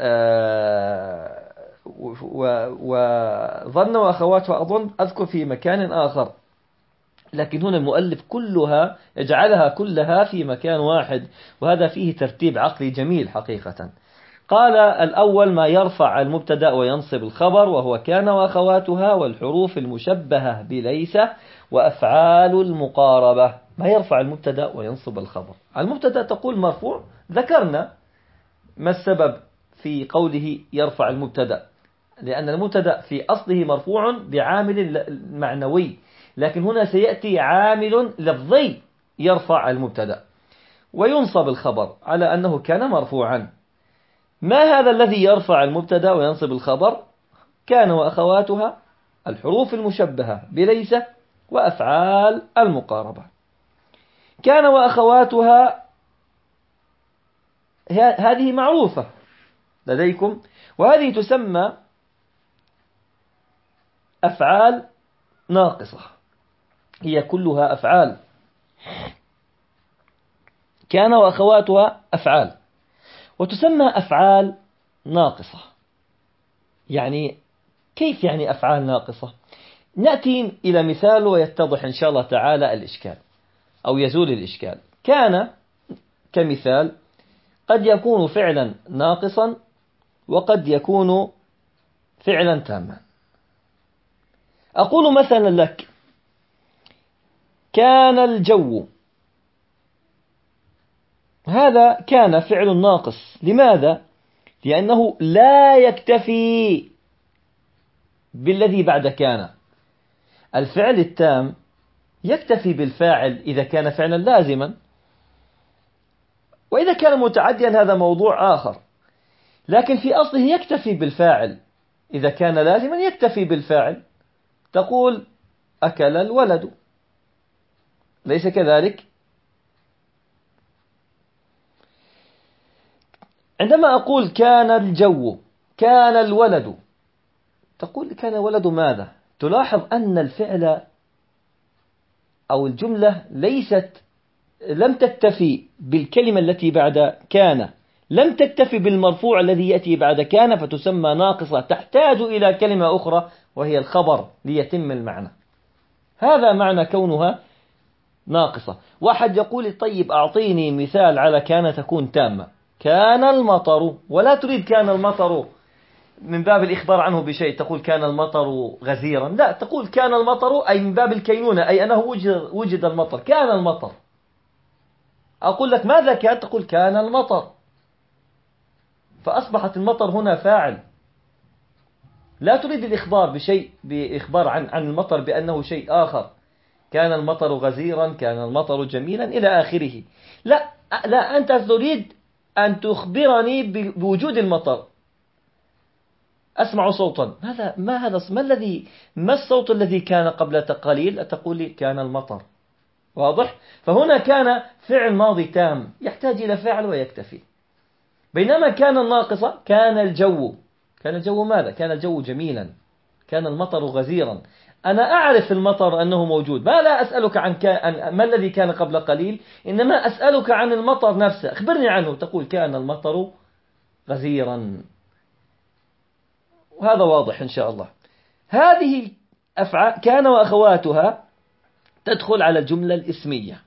وظن وأخواتها أظن أذكر في مكان آخر، لكن هنا المؤلف كلها يجعلها كلها في مكان واحد، وهذا فيه ترتيب عقلي جميل حقيقة. قال الأول ما يرفع المبتدأ وينصب الخبر، وهو كان وأخواتها والحروف المشبهة بليس وأفعال المقاربة. ما يرفع المبتدأ وينصب الخبر. المبتدأ تقول مرفوع، ذكرنا ما السبب في قوله يرفع المبتدأ، لأن المبتدأ في أصله مرفوع بعامل معنوي، لكن هنا سيأتي عامل لفظي يرفع المبتدأ. وينصب الخبر على أنه كان مرفوعا. ما هذا الذي يرفع المبتدأ وينصب الخبر؟ كان وأخواتها الحروف المشبهة بليس وأفعال المقاربة. كان وأخواتها هذه معروفة لديكم، وهذه تسمى أفعال ناقصة، هي كلها أفعال. كان وأخواتها أفعال، وتسمى أفعال ناقصة. يعني كيف يعني أفعال ناقصة؟ نأتي إلى مثال ويتضح إن شاء الله تعالى الإشكال، أو يزول الإشكال. كان كمثال قد يكون فعلا ناقصا، وقد يكون فعلا تاما. أقول مثلا لك كان الجو، هذا كان فعل ناقص. لماذا؟ لأنه لا يكتفي بالذي بعد كان. الفعل التام يكتفي بالفاعل إذا كان فعلا لازما، وإذا كان متعديا هذا موضوع آخر، لكن في أصله يكتفي بالفاعل. إذا كان لازما يكتفي بالفاعل. تقول أكل الولد، ليس كذلك؟ عندما أقول كان الجو، كان الولد، تقول كان الولد ماذا؟ تلاحظ أن الفعل أو الجملة لم تكتفي بالكلمة التي بعد كان، لم تكتفي بالمرفوع الذي يأتي بعد كان، فتسمى ناقصة، تحتاج إلى كلمة أخرى وهي الخبر ليتم المعنى. هذا معنى كونها ناقصة. واحد يقول طيب أعطيني مثال على كان تكون تامة. كان المطر، ولا تريد كان المطر من باب الإخبار عنه بشيء، تقول كان المطر غزيرا، لا، تقول كان المطر أي من باب الكينونة، أي أنه وجد المطر، كان المطر. أقول لك ماذا كان؟ تقول كان المطر، فأصبحت المطر هنا فاعل. لا تريد الإخبار بشيء، بإخبار عن المطر بأنه شيء آخر. كان المطر غزيرا، كان المطر جميلا، إلى آخره. لا لا، أنت تريد أن تخبرني بوجود المطر. أسمع صوتا، ما الصوت الذي كان قبل قليل؟ تقول لي كان المطر. واضح؟ فهنا كان فعل ماضي تام يحتاج إلى فعل ويكتفي. بينما كان الناقصة كان الجو ماذا؟ كان الجو جميلا، كان المطر غزيرا. أنا أعرف المطر أنه موجود، ما لا أسألك عن ما الذي كان قبل قليل، إنما أسألك عن المطر نفسه، أخبرني عنه. تقول كان المطر غزيرا، وهذا واضح إن شاء الله. هذه أفعال كان وأخواتها تدخل على الجملة الإسمية،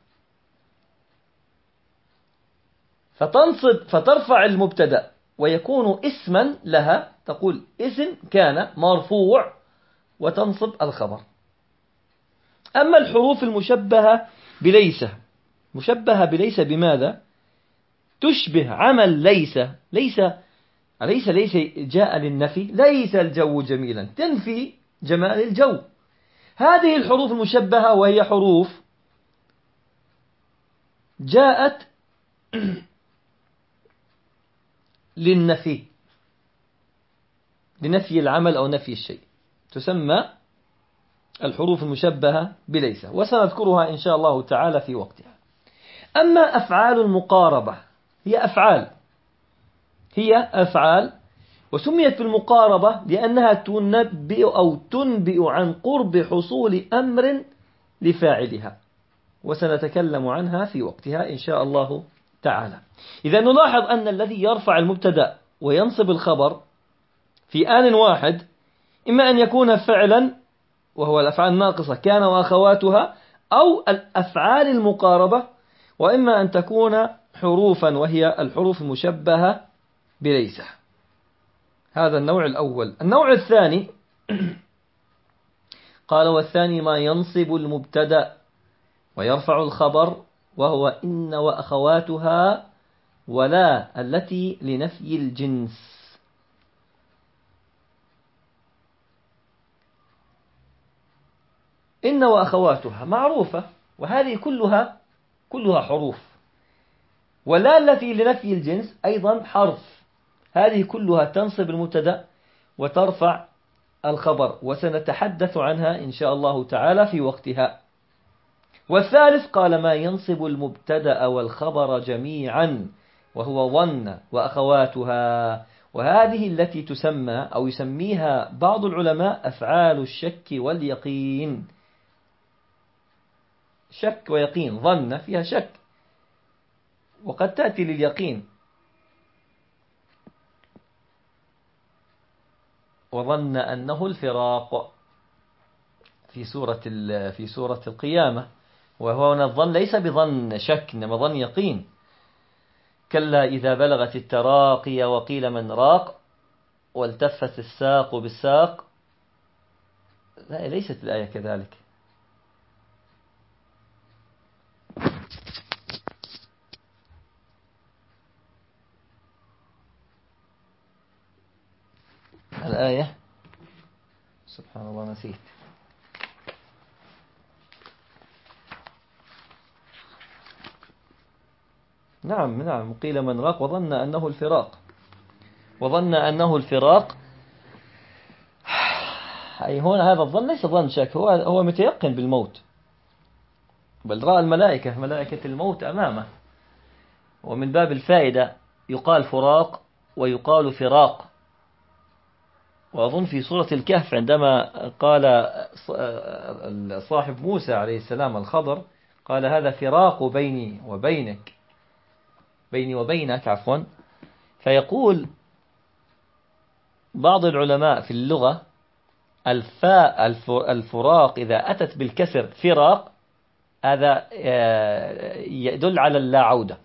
فترفع المبتدأ ويكون اسما لها، تقول اسم كان مرفوع وتنصب الخبر. أما الحروف المشبهة بليس، مشبهة بليس بماذا؟ تشبه عمل ليس. ليس جاء للنفي، ليس الجو جميلا، تنفي جمال الجو. هذه الحروف المشبهة وهي حروف جاءت للنفي، لنفي العمل أو نفي الشيء، تسمى الحروف المشبهة بليس، وسنذكرها إن شاء الله تعالى في وقتها. أما أفعال المقاربة، هي أفعال وسميت بالمقاربة لأنها تنبئ عن قرب حصول أمر لفاعلها، وسنتكلم عنها في وقتها إن شاء الله تعالى. إذا نلاحظ أن الذي يرفع المبتدأ وينصب الخبر في آن واحد إما أن يكون فعلا وهو الأفعال الناقصة كان وأخواتها، أو الأفعال المقاربة، وإما أن تكون حروفا وهي الحروف المشبهة بليس. هذا النوع الأول. النوع الثاني قال والثاني ما ينصب المبتدأ ويرفع الخبر، وهو إن وأخواتها ولا التي لنفي الجنس. إن وأخواتها معروفة، وهذه كلها حروف، ولا التي لنفي الجنس أيضا حرف، هذه كلها تنصب المبتدأ وترفع الخبر، وسنتحدث عنها إن شاء الله تعالى في وقتها. والثالث قال ما ينصب المبتدأ والخبر جميعا، وهو ظن وأخواتها، وهذه التي تسمى أو يسميها بعض العلماء أفعال الشك واليقين. شك ويقين، ظن فيها شك وقد تأتي لليقين. وظن أنه الفراق في سورة القيامة، وهو الظن ليس بظن شك إنما ظن يقين. كلا إذا بلغت التراقي وقيل من راق والتفت الساق بالساق. لا، ليست الآية كذلك. الآية سبحان الله نسيت. نعم قيل من راق وظن أنه الفراق. أي هنا هذا الظن ليس ظن شك، هو متيقن بالموت، بل رأى ملائكة الموت أمامه. ومن باب الفائدة يقال فراق ويقال فراق. وأظن في سورة الكهف عندما قال صاحب موسى عليه السلام الخضر، قال هذا فراق بيني وبينك عفوا. فيقول بعض العلماء في اللغة الفراق إذا أتت بالكسر فراق، هذا يدل على اللا عودة.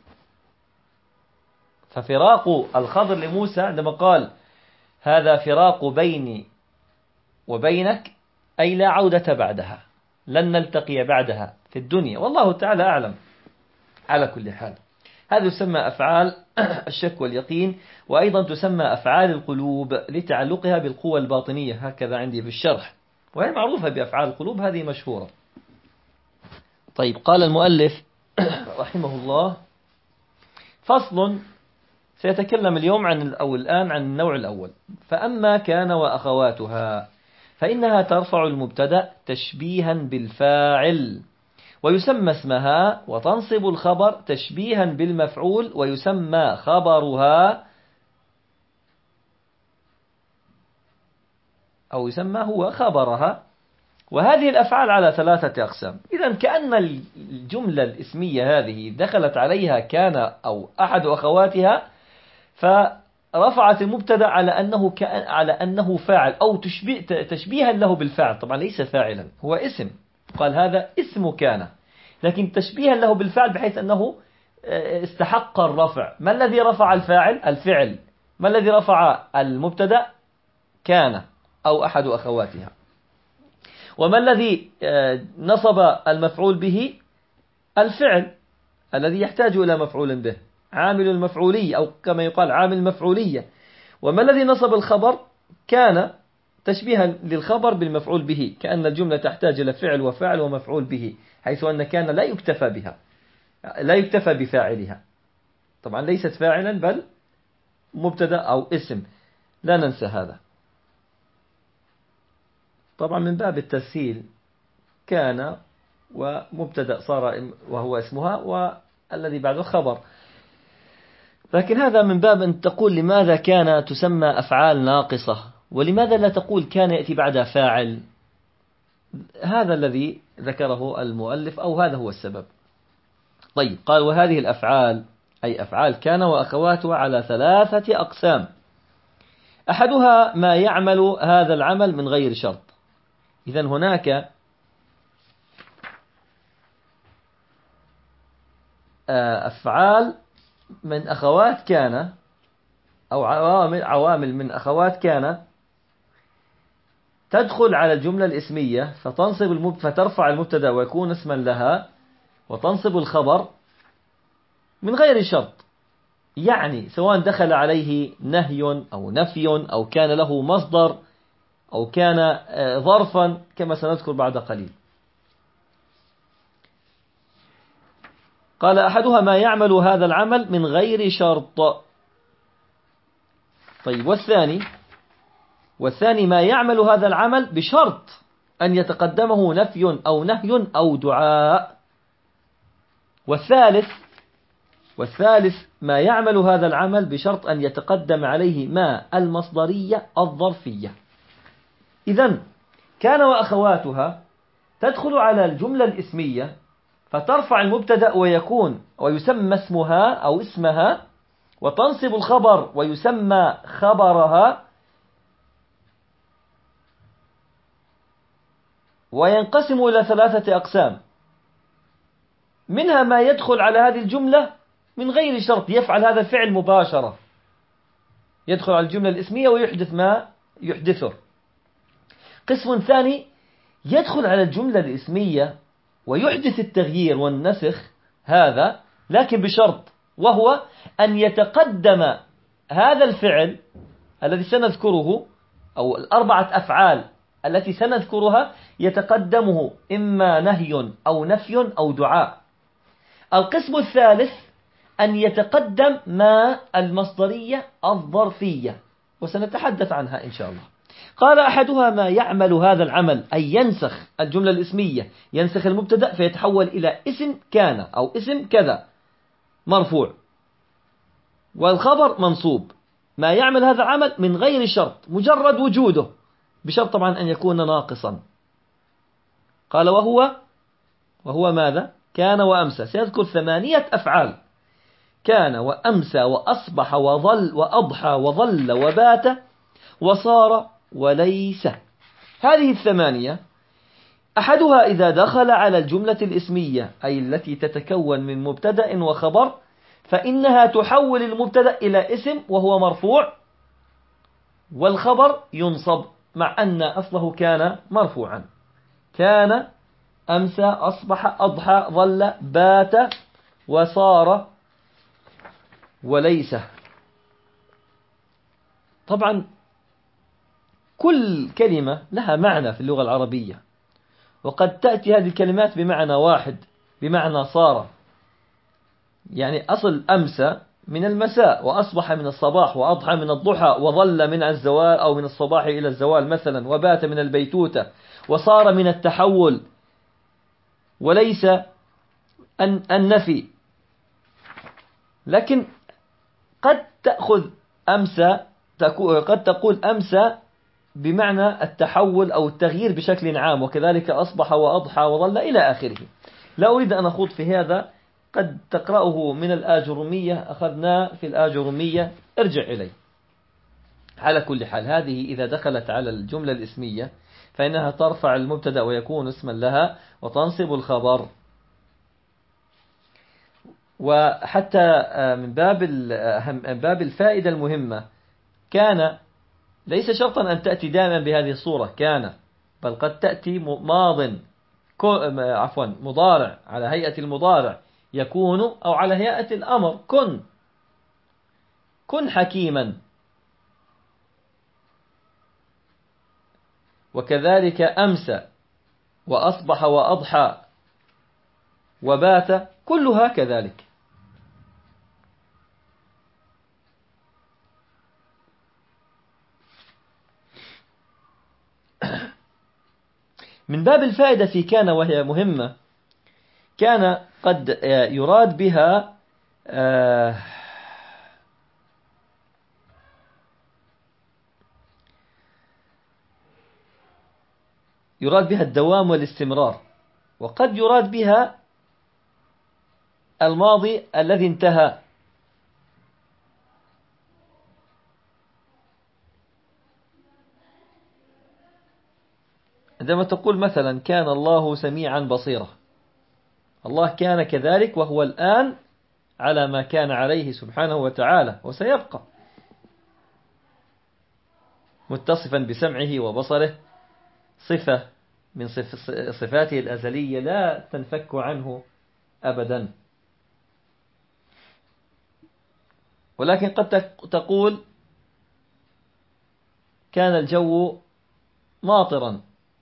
ففراق الخضر لموسى عندما قال هذا فراق بيني وبينك أي لا عودة بعدها، لن نلتقي بعدها في الدنيا، والله تعالى أعلم. على كل حال هذا يسمى أفعال الشك واليقين، وأيضا تسمى أفعال القلوب لتعلقها بالقوى الباطنية، هكذا عندي في الشرح، وهي معروفة بأفعال القلوب، هذه مشهورة. طيب، قال المؤلف رحمه الله فصل. سيتكلم اليوم الآن عن النوع الأول. فأما كان وأخواتها فإنها ترفع المبتدأ تشبيها بالفاعل، ويسمى اسمها، وتنصب الخبر تشبيها بالمفعول، ويسمى خبرها، أو يسمى هو خبرها. وهذه الأفعال على 3 أقسام. إذن كأن الجملة الاسمية هذه دخلت عليها كان أو أحد أخواتها، فرفعت المبتدأ على أنه فاعل، أو تشبيها له بالفاعل. طبعا ليس فاعلا، هو اسم، قال هذا اسم كان، لكن تشبيها له بالفعل بحيث أنه استحق الرفع. ما الذي رفع الفاعل؟ الفعل. ما الذي رفع المبتدأ؟ كان أو أحد أخواتها. وما الذي نصب المفعول به؟ الفعل الذي يحتاج إلى مفعول به، عامل المفعولية، أو كما يقال عامل المفعولية. وما الذي نصب الخبر؟ كان، تشبيها للخبر بالمفعول به، كأن الجملة تحتاج إلى فعل وفاعل ومفعول به، حيث أن كان لا يكتفى بها، لا يكتفى بفاعلها. طبعا ليست فاعلا بل مبتدأ أو اسم، لا ننسى هذا. طبعا من باب التسهيل كان ومبتدأ صار وهو اسمها، والذي بعده خبر. لكن هذا من باب أن تقول لماذا كان تسمى أفعال ناقصة، ولماذا لا تقول كان يأتي بعدها فاعل. هذا الذي ذكره المؤلف، أو هذا هو السبب. طيب، قال وهذه الأفعال أي أفعال كان وأخواتها على 3 أقسام. أحدها ما يعمل هذا العمل من غير شرط. إذن هناك أفعال من أخوات كان، أو عوامل من أخوات كان تدخل على الجملة الاسمية فترفع المبتدأ ويكون اسما لها، وتنصب الخبر من غير شرط. يعني سواء دخل عليه نهي أو نفي، أو كان له مصدر، أو كان ظرفا، كما سنذكر بعد قليل. قال أحدها ما يعمل هذا العمل من غير شرط. طيب، والثاني ما يعمل هذا العمل بشرط أن يتقدمه نفي أو نهي أو دعاء. والثالث ما يعمل هذا العمل بشرط أن يتقدم عليه ما المصدرية الظرفية. إذن كان وأخواتها تدخل على الجملة الاسمية فترفع المبتدأ ويسمى اسمها أو اسمها، وتنصب الخبر ويسمى خبرها. وينقسم إلى 3 أقسام، منها ما يدخل على هذه الجملة من غير شرط، يفعل هذا الفعل مباشرة، يدخل على الجملة الاسمية ويحدث ما يحدثه. قسم ثاني يدخل على الجملة الاسمية ويحدث التغيير والنسخ، هذا لكن بشرط، وهو أن يتقدم هذا الفعل الذي سنذكره، أو 4 أفعال التي سنذكرها، يتقدمه إما نهي أو نفي أو دعاء. القسم الثالث أن يتقدم ما المصدرية الظرفية، وسنتحدث عنها إن شاء الله. قال أحدها ما يعمل هذا العمل، أي ينسخ الجملة الاسمية، ينسخ المبتدأ فيتحول إلى اسم كان أو اسم كذا مرفوع، والخبر منصوب. ما يعمل هذا العمل من غير شرط، مجرد وجوده، بشرط طبعا أن يكون ناقصا. قال وهو ماذا؟ كان وأمسى. سيذكر 8 أفعال: كان وأمسى وأصبح وظل وأضحى وظل وبات وصار وليس. هذه 8 أحدها إذا دخل على الجملة الاسمية، أي التي تتكون من مبتدأ وخبر، فإنها تحول المبتدأ إلى اسم وهو مرفوع، والخبر ينصب، مع أن أصله كان مرفوعا. كان، أمسى، أصبح، أضحى، ظل، بات، وصار وليس. طبعا كل كلمة لها معنى في اللغة العربية، وقد تأتي هذه الكلمات بمعنى واحد، بمعنى صار. يعني أصل أمسى من المساء، وأصبح من الصباح، وأضحى من الضحى، وظل من الزوال أو من الصباح إلى الزوال مثلا، وبات من البيتوتة، وصار من التحول، وليس النفي، لكن قد تأخذ أمسى، قد تقول أمسى بمعنى التحول أو التغيير بشكل عام، وكذلك أصبح وأضحى وظل إلى آخره. لا أريد أن أخوض في هذا، قد تقرأه من الآجرمية، أخذنا في الآجرمية، ارجع إليه. على كل حال، هذه إذا دخلت على الجملة الاسمية فإنها ترفع المبتدأ ويكون اسما لها، وتنصب الخبر. وحتى من باب الفائدة المهمة، كان ليس شرطا أن تأتي دائما بهذه الصورة كان، بل قد تأتي مضارع على هيئة المضارع يكون، أو على هيئة الأمر كن حكيما. وكذلك أمسى وأصبح وأضحى وبات، كلها كذلك. من باب الفائدة في كان وهي مهمة، كان قد يراد بها الدوام والاستمرار، وقد يراد بها الماضي الذي انتهى. عندما تقول مثلا كان الله سميعا بصيرا، الله كان كذلك وهو الآن على ما كان عليه سبحانه وتعالى، وسيبقى متصفا بسمعه وبصره، صفة من صفاته الأزلية لا تنفك عنه أبدا. ولكن قد تقول كان الجو ماطرا،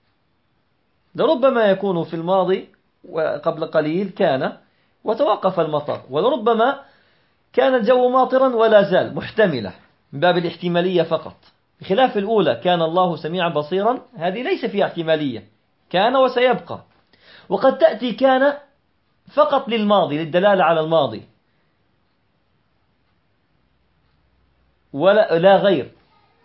لربما يكون في الماضي وقبل قليل كان وتوقف المطر، ولربما كان الجو ماطرا ولا زال، محتملة من باب الاحتمالية فقط، بخلاف الأولى كان الله سميعا بصيرا، هذه ليس فيها احتمالية، كان وسيبقى. وقد تأتي كان فقط للماضي، للدلالة على الماضي ولا غير،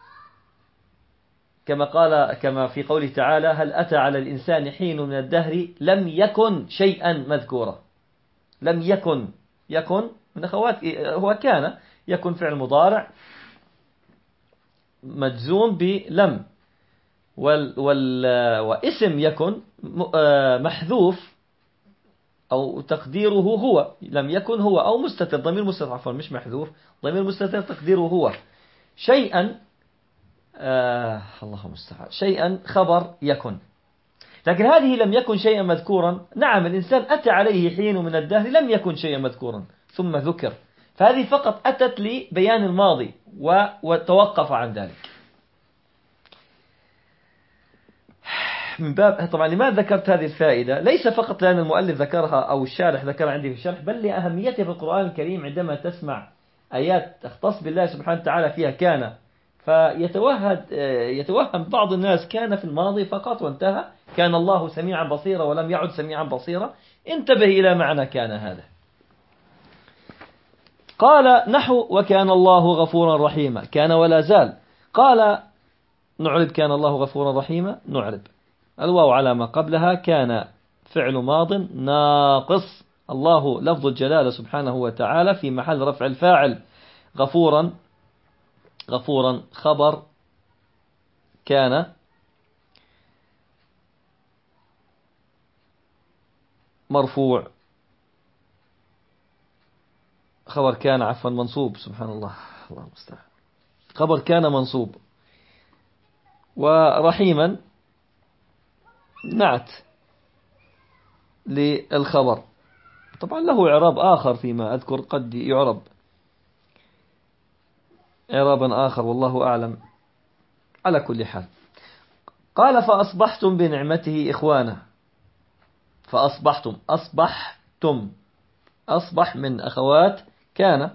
كما في قوله تعالى هل أتى على الإنسان حين من الدهر لم يكن شيئا مذكورا. لم يكن من أخوات هو كان، يكن فعل مضارع مجزوم بلم، واسم يكن محذوف أو تقديره هو، لم يكن هو، أو مستتر، ضمير مستتر، عفوا مش محذوف، ضمير مستتر تقديره هو، شيئا اللهم المستعان، شيئا خبر يكن. لكن هذه لم يكن شيئا مذكورا، نعم الإنسان أتى عليه حين من الدهر لم يكن شيئا مذكورا ثم ذكر، فهذه فقط أتت لبيان الماضي وتوقف عن ذلك. من باب طبعا لماذا ذكرت هذه الفائدة؟ ليس فقط لأن المؤلف ذكرها أو الشارح ذكرها عندي في الشرح، بل لأهميتها في القرآن الكريم. عندما تسمع آيات تختص بالله سبحانه وتعالى فيها كان، يتوهم بعض الناس كان في الماضي فقط وانتهى، كان الله سميعا بصيرا ولم يعد سميعا بصيرا. انتبه إلى معنى كان هذا. قال نحو وكان الله غفورا رحيما، كان ولا زال. قال نعرب كان الله غفورا رحيما، نعرب الواو على ما قبلها، كان فعل ماض ناقص، الله لفظ الجلالة سبحانه وتعالى في محل رفع الفاعل، غفورا خبر كان، مرفوع، خبر كان عفوا منصوب، سبحان الله، الله المستعان، خبر كان منصوب. ورحيما نعت للخبر، طبعا له إعراب آخر فيما أذكر، قد يعرب إعرابا آخر والله أعلم. على كل حال، قال فأصبحتم بنعمته إخوانا، أصبحتم، أصبح من أخوات كان،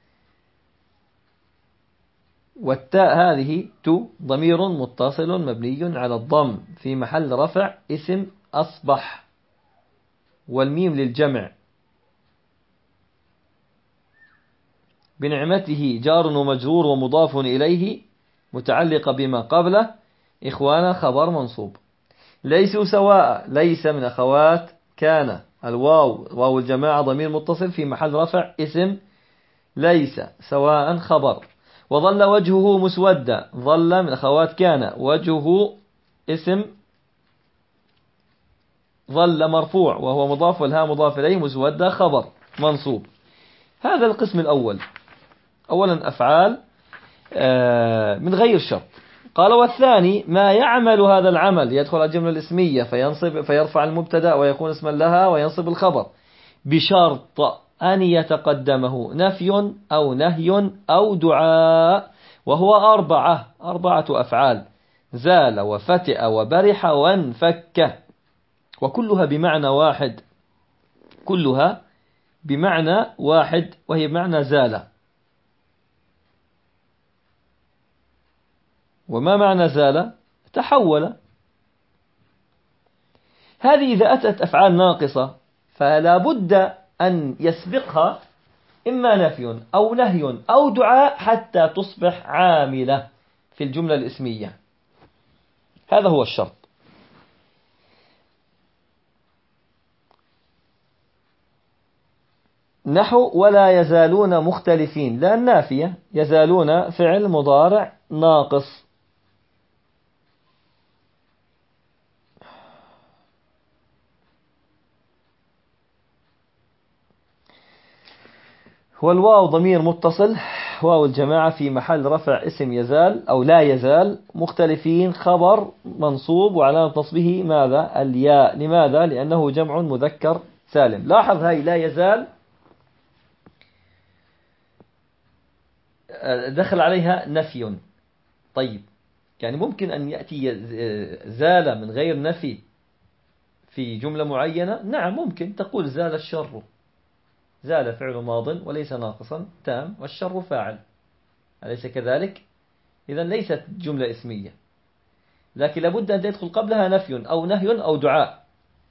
والتاء هذه ضمير متصل مبني على الضم في محل رفع اسم أصبح، والميم للجمع بنعمته جار ومجرور ومضاف إليه متعلق بما قبله. إخوانا خبر منصوب. ليسوا سواء، ليس من أخوات كان. الواو واو الجماعة ضمير متصل في محل رفع اسم ليس. سواء خبر. وظل وجهه مسودا، ظل من أخوات كان، وجهه اسم ظل مرفوع وهو مضاف والها مضاف إليه، مسودا خبر منصوب. هذا القسم الأول. أولا أفعال من غير شرط. قال والثاني ما يعمل هذا العمل، يدخل الجملة الاسمية فيرفع المبتدا ويكون اسما لها وينصب الخبر بشرط أن يتقدمه نفي أو نهي أو دعاء، وهو أربعة أفعال: زال وفتئ وبرح وانفك، وكلها بمعنى واحد، كلها بمعنى واحد وهي بمعنى زال. وما معنى زال؟ تحول. هذه إذا أتت أفعال ناقصة فلا بد أن يسبقها إما نفي أو نهي أو دعاء حتى تصبح عاملة في الجملة الاسمية. هذا هو الشرط. نحو ولا يزالون مختلفين، لا النافية، يزالون فعل مضارع ناقص. والواو ضمير متصل، واو الجماعة في محل رفع اسم يزال أو لا يزال. مختلفين خبر منصوب وعلامة نصبه ماذا؟ الياء. لماذا؟ لأنه جمع مذكر سالم. لاحظ هاي لا يزال دخل عليها نفي. طيب يعني ممكن أن يأتي زال من غير نفي في جملة معينة؟ نعم ممكن. تقول زال الشر، زال فعل ماض وليس ناقصا تام والشر فاعل، أليس كذلك؟ إذا ليست جملة اسمية، لكن لابد أن يدخل قبلها نفي أو نهي أو دعاء.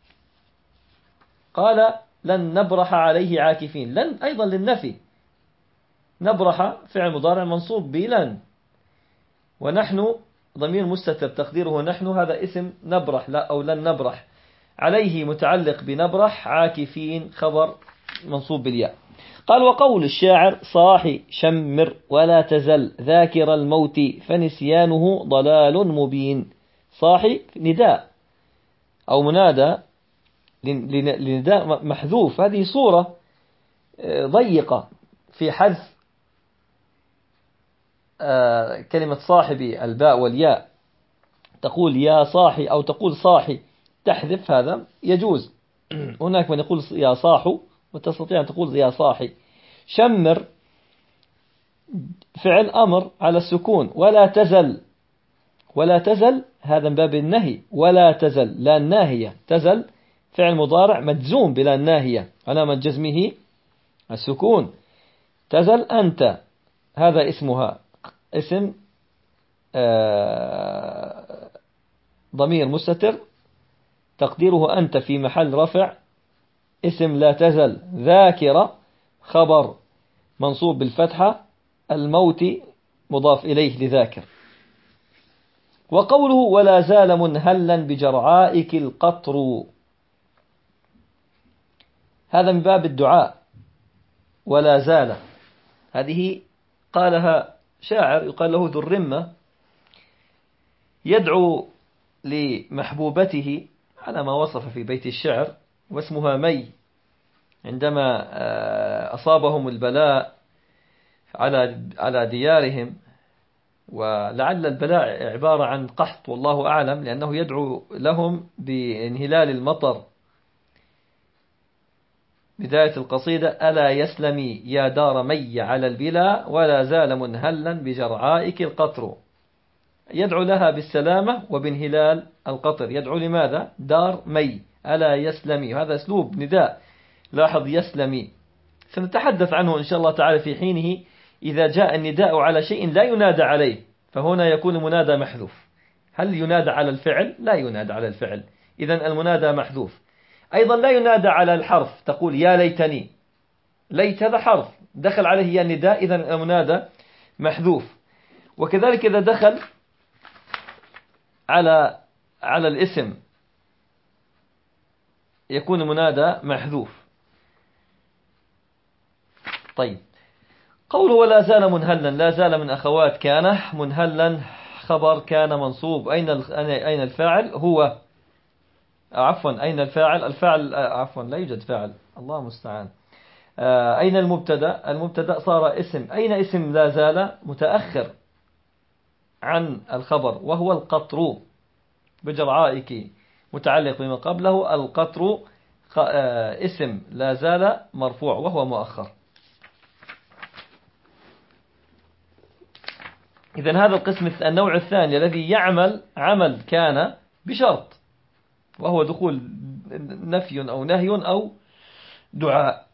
قال لن نبرح عليه عاكفين، لن أيضا للنفي. نبرح فعل مضارع منصوب بلن، ونحن ضمير مستتر تقديره نحن، هذا اسم نبرح لا أو لن نبرح. عليه متعلق بنبرح، عاكفين خبر منصوب بالياء. قال وقول الشاعر صاحي شمر ولا تزل ذاكر الموت فنسيانه ضلال مبين. صاحي نداء أو منادى لنداء محذوف، هذه صورة ضيقة في حذف كلمة صاحبي الباء والياء. تقول يا صاحي أو تقول صاحي، تحذف هذا يجوز. هناك من يقول يا صاحو وتستطيع أن تقول يا صاحي. شمر فعل أمر على السكون. ولا تزل، ولا تزل هذا من باب النهي. ولا تزل لا الناهية، تزل فعل مضارع مجزوم بلا الناهية علامة جزمه السكون. تزل أنت، هذا اسمها اسم ضمير مستتر تقديره أنت في محل رفع اسم لا تزل. ذاكرة خبر منصوب بالفتحة، الموت مضاف إليه لذاكر. وقوله ولا زال منهلا بجرعائك القطر، هذا من باب الدعاء. ولا زال هذه قالها شاعر يقال له ذو الرمة، يدعو لمحبوبته على ما وصف في بيت الشعر واسمها مي، عندما أصابهم البلاء على ديارهم، ولعل البلاء عبارة عن قحط والله أعلم، لأنه يدعو لهم بانهلال المطر. بداية القصيدة ألا يسلمي يا دار مي على البلا ولا زال منهلا بجرعائك القطر. يدعو لها بالسلامة وبانهلال القطر. يدعو لماذا؟ دار مي ألا يسلمي، هذا أسلوب نداء. لاحظ يسلمي، سنتحدث عنه إن شاء الله تعالى في حينه. إذا جاء النداء على شيء لا ينادى عليه فهنا يكون منادى محذوف. هل ينادى على الفعل؟ لا ينادى على الفعل، إذن المنادى محذوف. أيضا لا ينادى على الحرف، تقول يا ليتني، ليت هذا حرف دخل عليه يا نداء، إذن المنادى محذوف. وكذلك إذا دخل على الاسم يكون المنادى محذوف. طيب، قوله ولا زال منهلا، لا زال من أخوات كان، منهلا خبر كان منصوب. أين الفاعل؟ هو عفوا أين الفاعل؟ الفاعل عفوا لا يوجد فاعل، الله المستعان. أين المبتدا؟ المبتدا صار اسم. أين اسم لا زال؟ متأخر عن الخبر وهو القطر بجرعائك، متعلق بما قبله. القطر اسم لا زال مرفوع وهو مؤخر. إذن هذا القسم النوع الثاني الذي يعمل عمل كان بشرط، وهو دخول نفي أو نهي أو دعاء.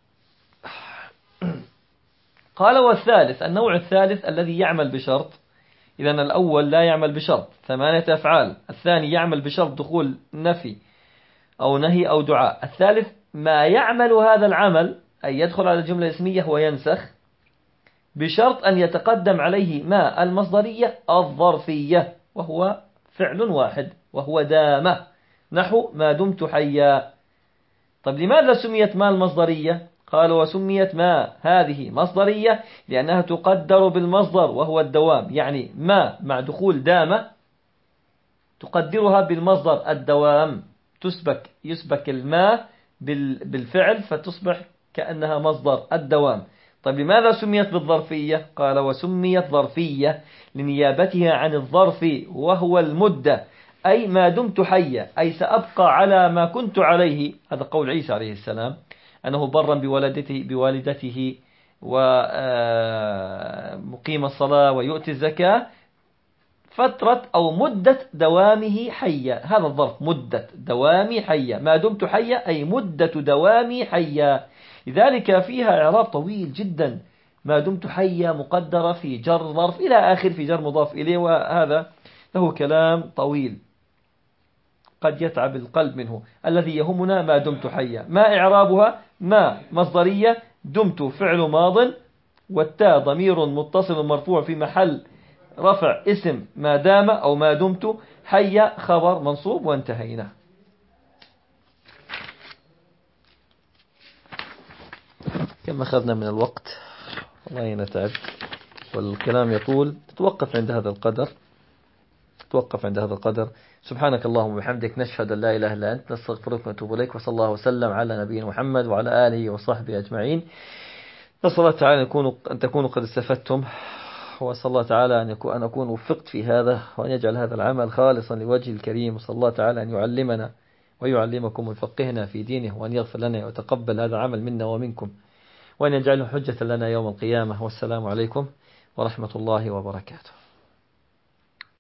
قال والثالث، النوع الثالث الذي يعمل بشرط. إذن الأول لا يعمل بشرط 8 أفعال، الثاني يعمل بشرط دخول نفي أو نهي أو دعاء، الثالث ما يعمل هذا العمل أي يدخل على الجملة الاسمية وينسخ بشرط أن يتقدم عليه ما المصدرية الظرفية، وهو فعل واحد وهو دامة، نحو ما دمت حيا. طيب لماذا سميت ما المصدرية؟ قال وسميت ما هذه مصدرية لأنها تقدر بالمصدر وهو الدوام، يعني ما مع دخول دامة تقدرها بالمصدر الدوام، يسبك الماء بالفعل فتصبح كأنها مصدر الدوام. طيب لماذا سميت بالظرفية؟ قال وسميت ظرفية لنيابتها عن الظرف وهو المدة، أي ما دمت حيا، أي سأبقى على ما كنت عليه. هذا قول عيسى عليه السلام أنه برا بوالدته ومقيم الصلاة ويؤتي الزكاة فترة أو مدة دوامه حيا. هذا الظرف مدة دوامي حيا، ما دمت حيا أي مدة دوامي حيا. لذلك فيها إعراب طويل جدا، ما دمت حيا مقدرة في جر ظرف إلى آخر في جر مضاف إليه، وهذا له كلام طويل قد يتعب القلب منه. الذي يهمنا ما دمت حيا. ما إعرابها؟ ما مصدرية، دمت فعل ماض، والتاء ضمير متصل مرفوع في محل رفع اسم ما دام أو ما دمت حيا خبر منصوب، وانتهينا. كم أخذنا من الوقت؟ والله نتعب والكلام يطول. توقف عند هذا القدر. سبحانك اللهم وبحمدك، نشهد أن لا إله إلا أنت، نستغفرك ونتوب إليك، وصلى الله وسلم على نبينا محمد وعلى آله وصحبه أجمعين. نسأل الله تعالى أن تكونوا قد استفدتم، وصلى الله تعالى أن أكون وفقت في هذا، وأن يجعل هذا العمل خالصا لوجه الكريم. وصلى الله تعالى أن يعلمنا ويعلمكم ويفقهنا في دينه، وأن يغفر لنا ويتقبل هذا العمل منا ومنكم، وأن يجعله حجة لنا يوم القيامة. والسلام عليكم ورحمة الله وبركاته.